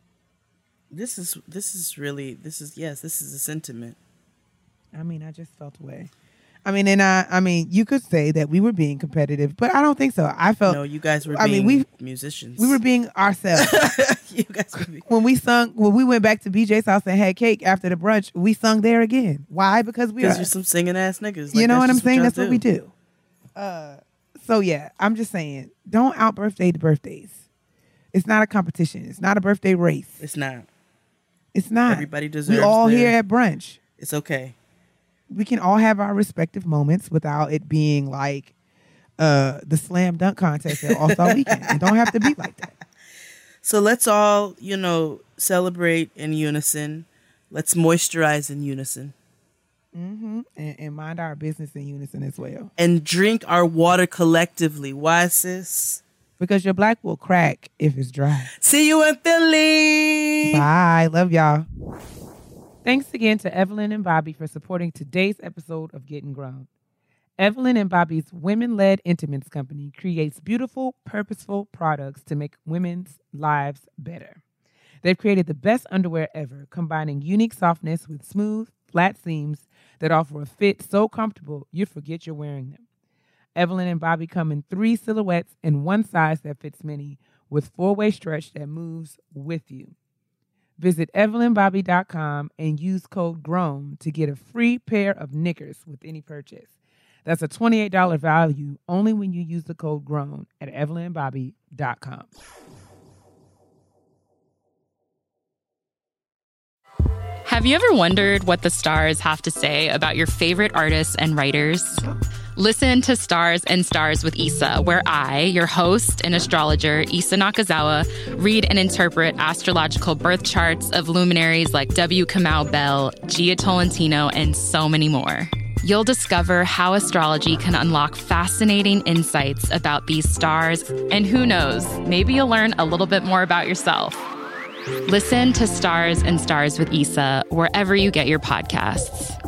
This is this is really this is yes this is a sentiment. I mean, I just felt away. I mean, and I, I mean, you could say that we were being competitive, but I don't think so. I felt. No, you guys were I being mean, we musicians. we were being ourselves. you guys were being. When we sung, when we went back to B J's house and had cake after the brunch, we sung there again. Why? Because we Because are. you're some singing ass niggas. You Like, know that's what I'm just saying? y'all That's what we do. Uh, so yeah, I'm just saying, don't out birthday the birthdays. It's not a competition. It's not a birthday race. It's not. It's not. Everybody deserves We all their- here at brunch. It's okay. We can all have our respective moments without it being like uh, the slam dunk contest at All Star Weekend. It don't have to be like that. So let's all, you know, celebrate in unison. Let's moisturize in unison. Mm-hmm. And, and mind our business in unison as well. And drink our water collectively. Why, sis? Because your black will crack if it's dry. See you in Philly. Bye. Love y'all. Thanks again to Evelyn and Bobby for supporting today's episode of Getting Grown. Evelyn and Bobby's women-led intimates company creates beautiful, purposeful products to make women's lives better. They've created the best underwear ever, combining unique softness with smooth, flat seams that offer a fit so comfortable you forget you're wearing them. Evelyn and Bobby come in three silhouettes and one size that fits many, with four-way stretch that moves with you. Visit evelyn bobby dot com and use code GROWN to get a free pair of knickers with any purchase. That's a twenty-eight dollars value only when you use the code GROWN at evelyn bobby dot com. Have you ever wondered what the stars have to say about your favorite artists and writers? Listen to Stars and Stars with Issa, where I, your host and astrologer, Issa Nakazawa, read and interpret astrological birth charts of luminaries like W. Kamau Bell, Gia Tolentino, and so many more. You'll discover how astrology can unlock fascinating insights about these stars, and who knows, maybe you'll learn a little bit more about yourself. Listen to Stars and Stars with Issa wherever you get your podcasts.